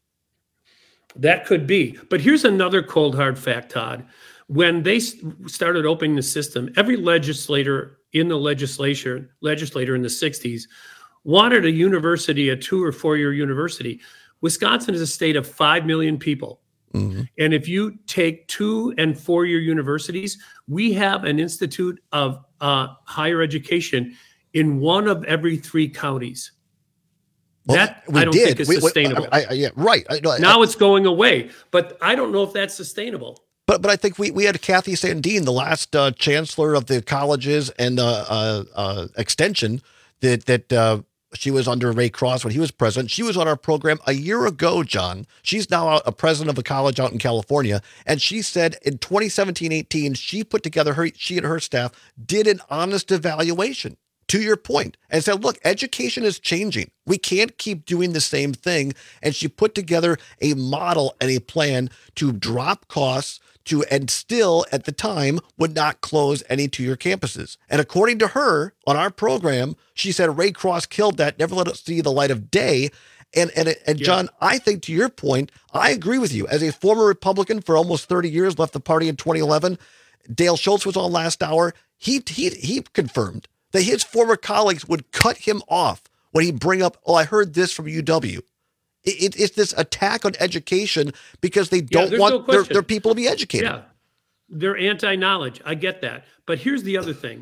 That could be. But here's another cold, hard fact, Todd. When they s- started opening the system, every legislator in the legislature, legislator in the sixties wanted a university, a two or four year university. Wisconsin is a state of five million people. And if you take two and four year universities, we have an institute of uh, higher education in one of every three counties. Well, that we I don't did. think is We- we- sustainable. I- I- yeah, right. I, no, I- now it's going away, but I don't know if that's sustainable. But but I think we, we had Kathy Sandine, the last uh, chancellor of the colleges and the uh, uh, extension that that uh, she was under Ray Cross when he was president. She was on our program a year ago, John. She's now out, a president of a college out in California. And she said in twenty seventeen eighteen, she put together her, she and her staff did an honest evaluation to your point and said, look, education is changing. We can't keep doing the same thing. And she put together a model and a plan to drop costs to, and still at the time would not close any two-year campuses. And according to her on our program, she said Ray Cross killed that, never let it see the light of day. And, and, and John, yeah. I think to your point, I agree with you. As a former Republican for almost thirty years, left the party in twenty eleven, Dale Schultz was on last hour. He, he, he confirmed that his former colleagues would cut him off when he bring up, oh, I heard this from U W. It, it, it's this attack on education because they don't yeah, want no their, their people to be educated. Yeah, they're anti-knowledge. I get that. But here's the other thing.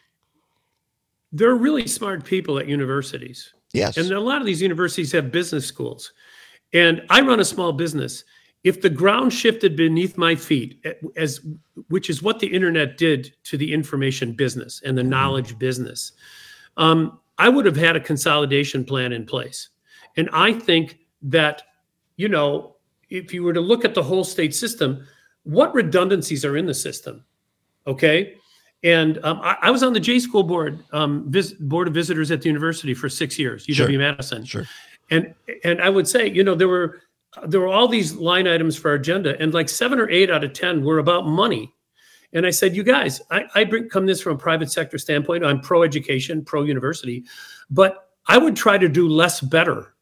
There are really smart people at universities. Yes. And a lot of these universities have business schools. And I run a small business. If the ground shifted beneath my feet, as which is what the internet did to the information business and the knowledge business, um, I would have had a consolidation plan in place. And I think that, you know, if you were to look at the whole state system, what redundancies are in the system? Okay. And um, I, I was on the J School board, um, vis- board of visitors at the university for six years, U W Madison. Sure. And and I would say, you know, there were there were all these line items for our agenda, and like seven or eight out of ten were about money. And I said, you guys, I, I bring come this from a private sector standpoint. I'm pro education, pro university, but I would try to do less better.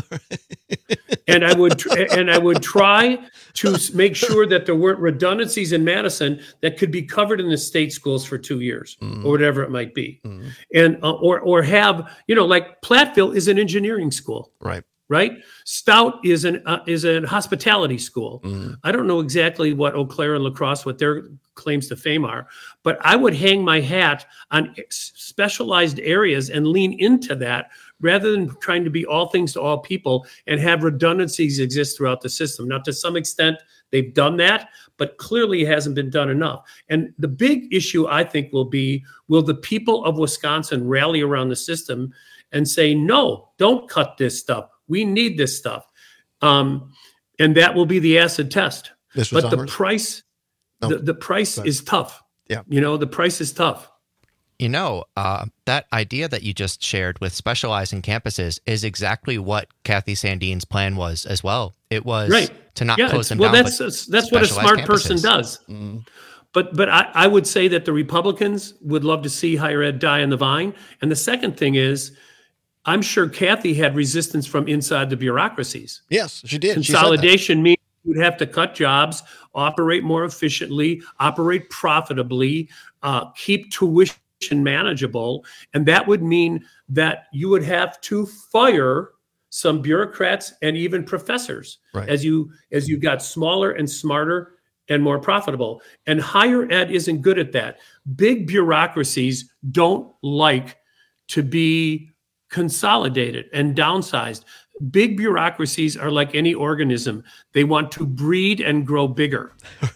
and I would tr- and I would try to make sure that there weren't redundancies in Madison that could be covered in the state schools for two years mm. or whatever it might be, mm. and uh, or or have, you know, like Platteville is an engineering school, right? Right. Stout is an uh, is a hospitality school. Mm. I don't know exactly what Eau Claire and La Crosse, what their claims to fame are, but I would hang my hat on specialized areas and lean into that rather than trying to be all things to all people and have redundancies exist throughout the system. Now, to some extent, they've done that, but clearly it hasn't been done enough. And the big issue, I think, will be, will the people of Wisconsin rally around the system and say, no, don't cut this stuff. We need this stuff. Um, and that will be the acid test. This but was the ours? price, No. the, the price is tough. Yeah. You know, the price is tough. You know, uh, that idea that you just shared with specializing campuses is exactly what Kathy Sandine's plan was as well. It was right. to not yeah, close them well, down. Well, that's but that's what a smart campuses. person does. Mm. But but I, I would say that the Republicans would love to see higher ed die on the vine. And the second thing is, I'm sure Kathy had resistance from inside the bureaucracies. Yes, she did. Consolidation means you would have to cut jobs, operate more efficiently, operate profitably, uh, keep tuition manageable. And that would mean that you would have to fire some bureaucrats and even professors right. as you as you got smaller and smarter and more profitable. And higher ed isn't good at that. Big bureaucracies don't like to be consolidated and downsized. Big bureaucracies are like any organism. They want to breed and grow bigger.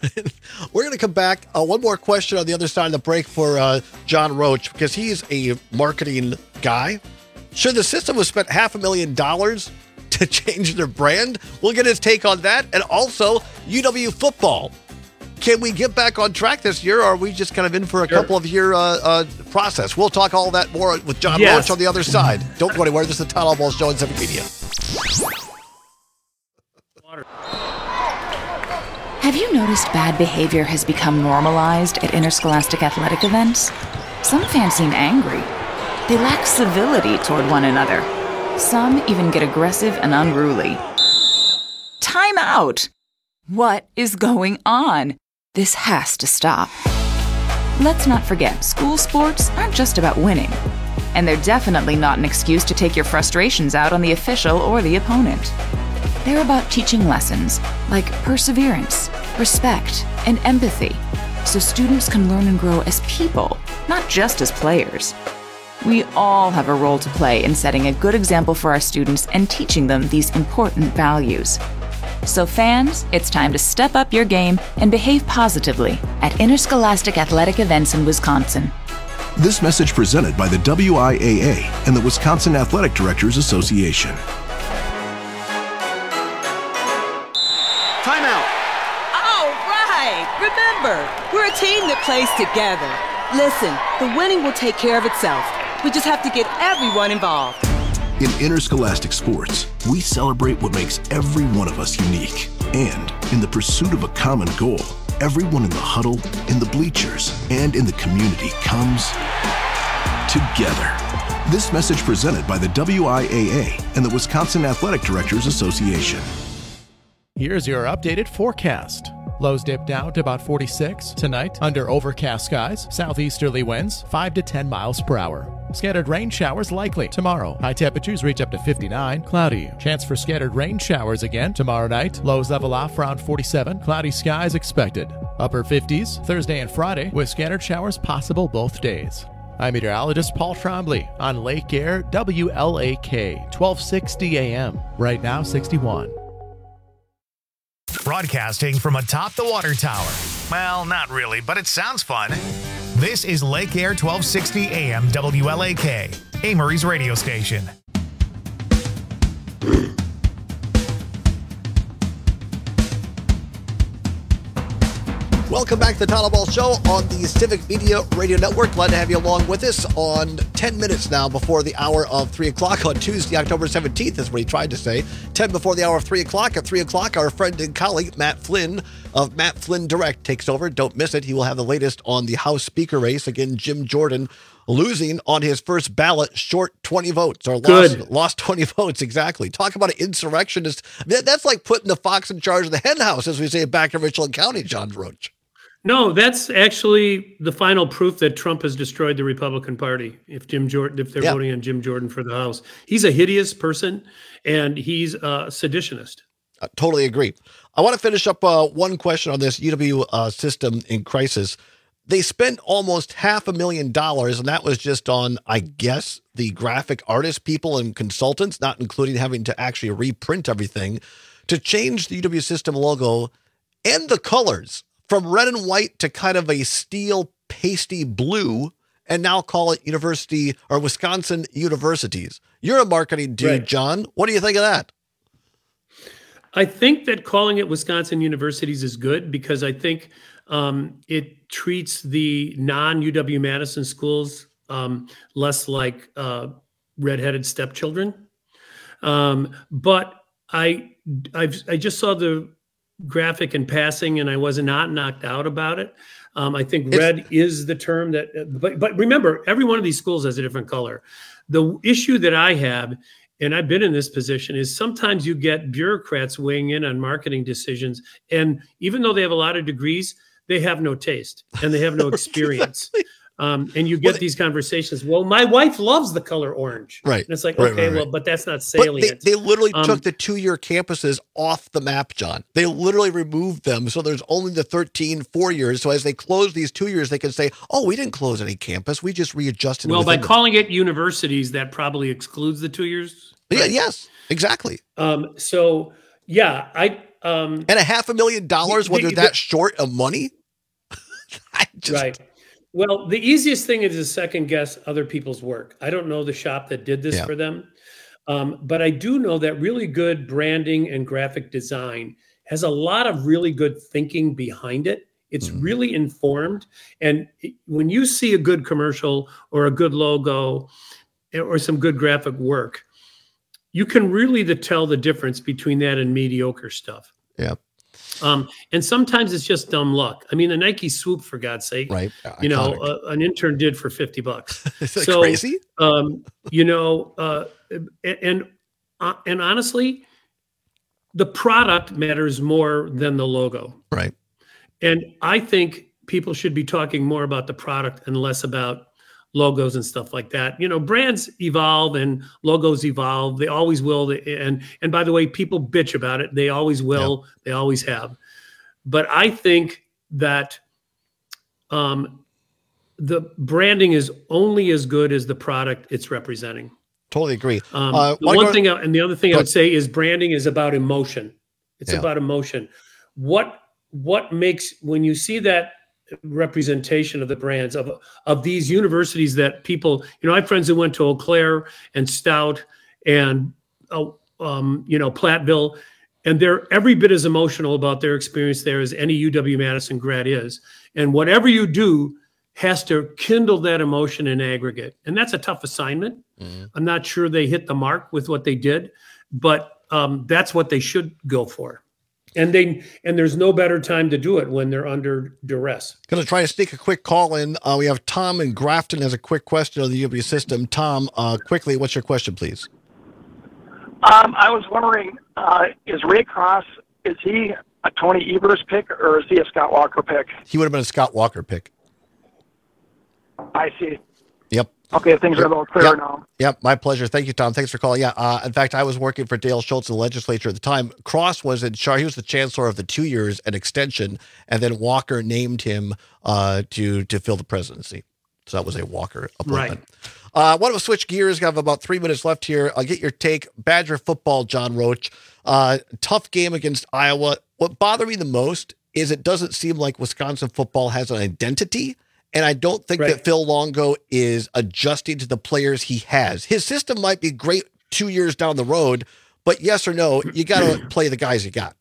We're going to come back. Uh, one more question on the other side of the break for uh, John Roach, because he's a marketing guy. Should the system have spent half a million dollars to change their brand? We'll get his take on that. And also U W football. Can we get back on track this year, or are we just kind of in for a sure. couple of year uh, uh, process? We'll talk all that more with John yes. Roach on the other side. Don't go anywhere. This is the Todd Ball Show on Civic Media. Have you noticed bad behavior has become normalized at interscholastic athletic events? Some fans seem angry. They lack civility toward one another. Some even get aggressive and unruly. Time out! What is going on? This has to stop. Let's not forget, school sports aren't just about winning. And they're definitely not an excuse to take your frustrations out on the official or the opponent. They're about teaching lessons like perseverance, respect, and empathy, so students can learn and grow as people, not just as players. We all have a role to play in setting a good example for our students and teaching them these important values. So fans, it's time to step up your game and behave positively at interscholastic athletic events in Wisconsin. This message presented by the W I A A and the Wisconsin Athletic Directors Association. Timeout. All right. Remember, we're a team that plays together. Listen, the winning will take care of itself. We just have to get everyone involved. In interscholastic sports, we celebrate what makes every one of us unique. And in the pursuit of a common goal, everyone in the huddle, in the bleachers, and in the community comes together. This message presented by the W I A A and the Wisconsin Athletic Directors Association. Here's your updated forecast. Lows dip down to about forty-six. Tonight, under overcast skies, southeasterly winds five to ten miles per hour. Scattered rain showers likely tomorrow. High temperatures reach up to fifty-nine. Cloudy. Chance for scattered rain showers again tomorrow night. Lows level off around forty-seven. Cloudy skies expected. Upper fifties Thursday and Friday with scattered showers possible both days. I'm meteorologist Paul Trombley on Lake Air W L A K twelve sixty A M. Right now sixty-one. Broadcasting from atop the water tower. Well, not really, but it sounds fun. This is Lake Air twelve sixty A M W L A K, Amory's radio station. Welcome back to the Tyler Ball Show on the Civic Media Radio Network. Glad to have you along with us on ten minutes now before the hour of three o'clock on Tuesday, October seventeenth, is what he tried to say. ten before the hour of three o'clock. At three o'clock, our friend and colleague, Matt Flynn of Matt Flynn Direct, takes over. Don't miss it. He will have the latest on the House Speaker race. Again, Jim Jordan losing on his first ballot, short twenty votes, or lost, lost twenty votes, exactly. Talk about an insurrectionist. That's like putting the fox in charge of the hen house, as we say back in Richland County, John Roach. No, that's actually the final proof that Trump has destroyed the Republican Party. If Jim Jordan, if they're yeah. voting on Jim Jordan for the House, he's a hideous person, and he's a seditionist. I totally agree. I want to finish up uh, one question on this U W uh, system in crisis. They spent almost half a million dollars, and that was just on, I guess, the graphic artist people and consultants, not including having to actually reprint everything, to change the U W system logo and the colors from red and white to kind of a steel pasty blue, and now call it University or Wisconsin Universities. You're a marketing dude, right, John. What do you think of that? I think that calling it Wisconsin Universities is good, because I think um, it treats the non-U W-Madison schools um, less like uh, redheaded stepchildren. Um, but I, I've, I just saw the graphic in passing, and I was not knocked out about it. Um, I think red it's, is the term that, but, but remember, every one of these schools has a different color. The issue that I have, and I've been in this position, is sometimes you get bureaucrats weighing in on marketing decisions. And even though they have a lot of degrees, they have no taste and they have no experience. exactly. Um, and you get well, these conversations. Well, my wife loves the color orange. Right. And it's like, right, okay, right, right. well, but that's not salient. But they, they literally um, took the two-year campuses off the map, John. They literally removed them. So there's only the thirteen four years. So as they close these two years, they can say, oh, we didn't close any campus. We just readjusted. Well, by them. calling it universities, that probably excludes the two years. Right? Yeah, yes, exactly. Um, so, yeah, I... Um, and a half a million dollars when they're that short of money? I just... Right. Well, the easiest thing is to second guess other people's work. I don't know the shop that did this yeah. for them, um, but I do know that really good branding and graphic design has a lot of really good thinking behind it. It's mm-hmm. really informed. And it, when you see a good commercial or a good logo or some good graphic work, you can really the, tell the difference between that and mediocre stuff. Yeah. Um, and sometimes it's just dumb luck. I mean, the Nike swoop, for God's sake, right? You know, uh, an intern did for fifty bucks. Is that so, crazy? um, you know, uh, and uh, and honestly, the product matters more than the logo, right? And I think people should be talking more about the product and less about logos and stuff like that. You know, brands evolve and logos evolve. They always will. And and by the way, people bitch about it. They always will. Yeah. They always have. But I think that um, the branding is only as good as the product it's representing. Totally agree. Um, uh, the one thing, I, and the other thing I would say is branding is about emotion. It's yeah. about emotion. What what makes, when you see that representation of the brands of of these universities that people, you know, I have friends who went to Eau Claire and Stout and uh, um, you know, Platteville, and they're every bit as emotional about their experience there as any U W Madison grad is. And whatever you do has to kindle that emotion in aggregate. And that's a tough assignment. Mm-hmm. I'm not sure they hit the mark with what they did, but um, that's what they should go for. And they and there's no better time to do it when they're under duress. Going to try to sneak a quick call in. Uh, we have Tom in Grafton has a quick question on the U W system. Tom, uh, quickly, what's your question, please? Um, I was wondering, uh, is Ray Cross, is he a Tony Evers pick or is he a Scott Walker pick? He would have been a Scott Walker pick. I see. Yep. Okay, things are a little clearer yep. now. Yep, my pleasure. Thank you, Tom. Thanks for calling. Yeah, uh, in fact, I was working for Dale Schultz in the legislature at the time. Cross was in charge. He was the chancellor of the two years and extension, and then Walker named him uh, to to fill the presidency. So that was a Walker appointment. Right. Uh, I want to switch gears. I have about three minutes left here. I'll get your take. Badger football, John Roach. Uh, tough game against Iowa. What bothered me the most is it doesn't seem like Wisconsin football has an identity. And I don't think right. that Phil Longo is adjusting to the players he has. His system might be great two years down the road, but yes or no, you got to play the guys you got.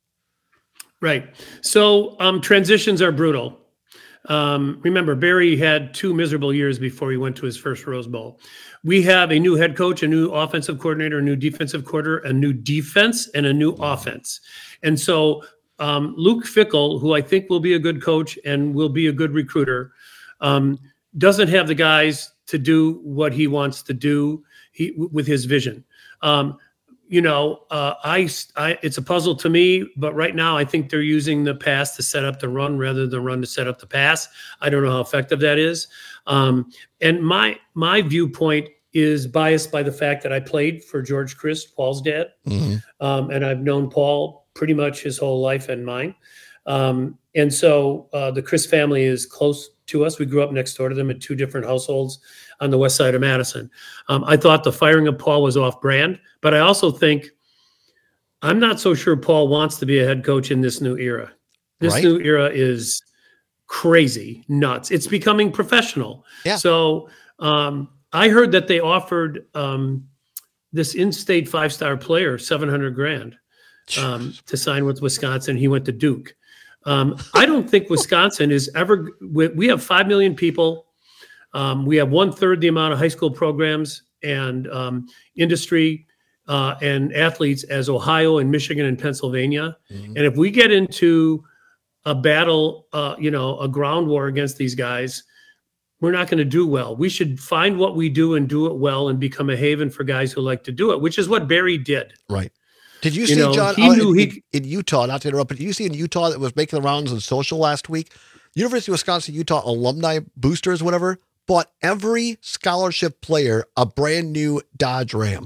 Right. So um, transitions are brutal. Um, remember, Barry had two miserable years before he went to his first Rose Bowl. We have a new head coach, a new offensive coordinator, a new defensive coordinator, a new defense, and a new offense. And so um, Luke Fickell, who I think will be a good coach and will be a good recruiter, um, doesn't have the guys to do what he wants to do he, with his vision. Um, you know, uh, I, I, it's a puzzle to me, but right now I think they're using the pass to set up the run rather than run to set up the pass. I don't know how effective that is. Um, and my, my viewpoint is biased by the fact that I played for George Christ, Paul's dad. Mm-hmm. Um, and I've known Paul pretty much his whole life and mine. Um, and so uh, the Christ family is close to us. We grew up next door to them in two different households on the west side of Madison. Um, I thought the firing of Paul was off brand, but I also think I'm not so sure Paul wants to be a head coach in this new era. This right. new era is crazy, nuts. It's becoming professional. Yeah. So um, I heard that they offered um, this in-state five-star player seven hundred grand um, to sign with Wisconsin. He went to Duke. Um, I don't think Wisconsin is ever, we, we have five million people. Um, we have one third the amount of high school programs and um, industry uh, and athletes as Ohio and Michigan and Pennsylvania. Mm-hmm. And if we get into a battle, uh, you know, a ground war against these guys, we're not going to do well. We should find what we do and do it well and become a haven for guys who like to do it, which is what Barry did. Right. Did you, you see, know, John, he uh, knew in, he, in Utah, not to interrupt, but did you see in Utah that was making the rounds on social last week? University of Wisconsin, Utah alumni boosters, whatever, bought every scholarship player a brand new Dodge Ram.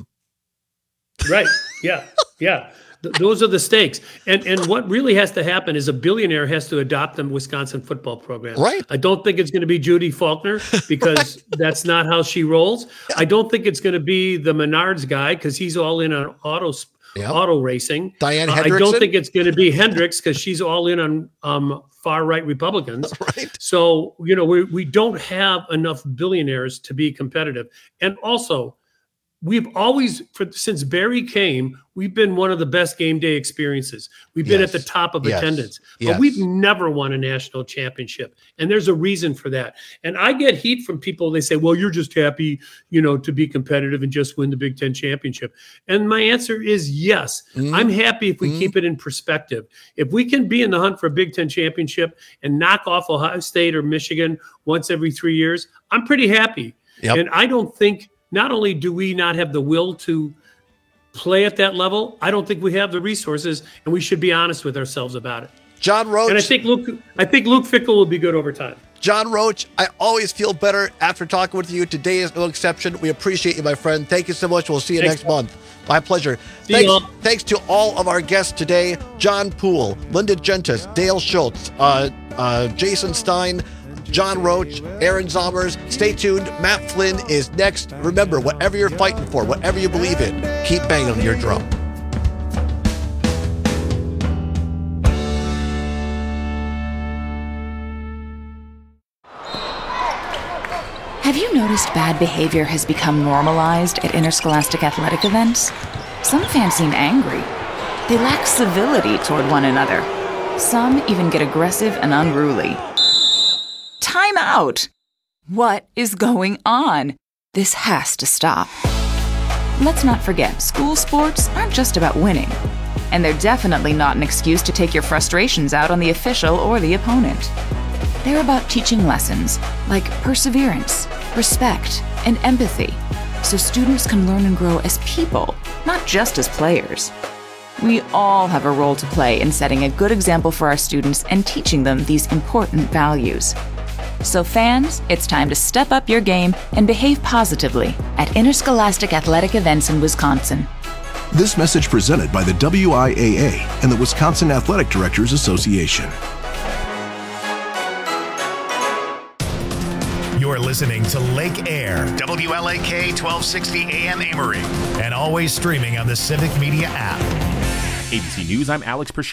Right. Yeah. Yeah. Th- those are the stakes. And and what really has to happen is a billionaire has to adopt the Wisconsin football program. Right. I don't think it's going to be Judy Faulkner because right. that's not how she rolls. Yeah. I don't think it's going to be the Menards guy because he's all in on auto Yep. auto racing. Diane uh, Hendrickson. I don't think it's going to be Hendricks because she's all in on um, far right Republicans. Right. So, you know, we we don't have enough billionaires to be competitive. And also, we've always, for, since Barry came, we've been one of the best game day experiences. We've been yes. at the top of yes. attendance, yes. but we've never won a national championship. And there's a reason for that. And I get heat from people. They say, well, you're just happy, you know, to be competitive and just win the Big Ten championship. And my answer is yes. Mm-hmm. I'm happy if we mm-hmm. keep it in perspective. If we can be in the hunt for a Big Ten championship and knock off Ohio State or Michigan once every three years, I'm pretty happy. Yep. And I don't think, not only do we not have the will to play at that level, I don't think we have the resources, and we should be honest with ourselves about it. John Roach. And I think Luke, I think Luke Fickell will be good over time. John Roach, I always feel better after talking with you. Today is no exception. We appreciate you, my friend. Thank you so much. We'll see you Thanks. next month. My pleasure. See thanks, you thanks to all of our guests today. John Poole, Linda Gentis, Dale Schultz, uh, uh, Jason Stein, John Roach, Aaron Zommers. Stay tuned. Matt Flynn is next. Remember, whatever you're fighting for, whatever you believe in, keep banging on your drum. Have you noticed bad behavior has become normalized at interscholastic athletic events? Some fans seem angry. They lack civility toward one another. Some even get aggressive and unruly. Time Time out! What is going on? This has to stop. Let's not forget, school sports aren't just about winning. And they're definitely not an excuse to take your frustrations out on the official or the opponent. They're about teaching lessons like perseverance, respect, and empathy, so students can learn and grow as people, not just as players. We all have a role to play in setting a good example for our students and teaching them these important values. So fans, it's time to step up your game and behave positively at interscholastic athletic events in Wisconsin. This message presented by the W I A A and the Wisconsin Athletic Directors Association. You're listening to Lake Air, W L A K twelve sixty A M Amory, and always streaming on the Civic Media app. A B C News, I'm Alex Persher.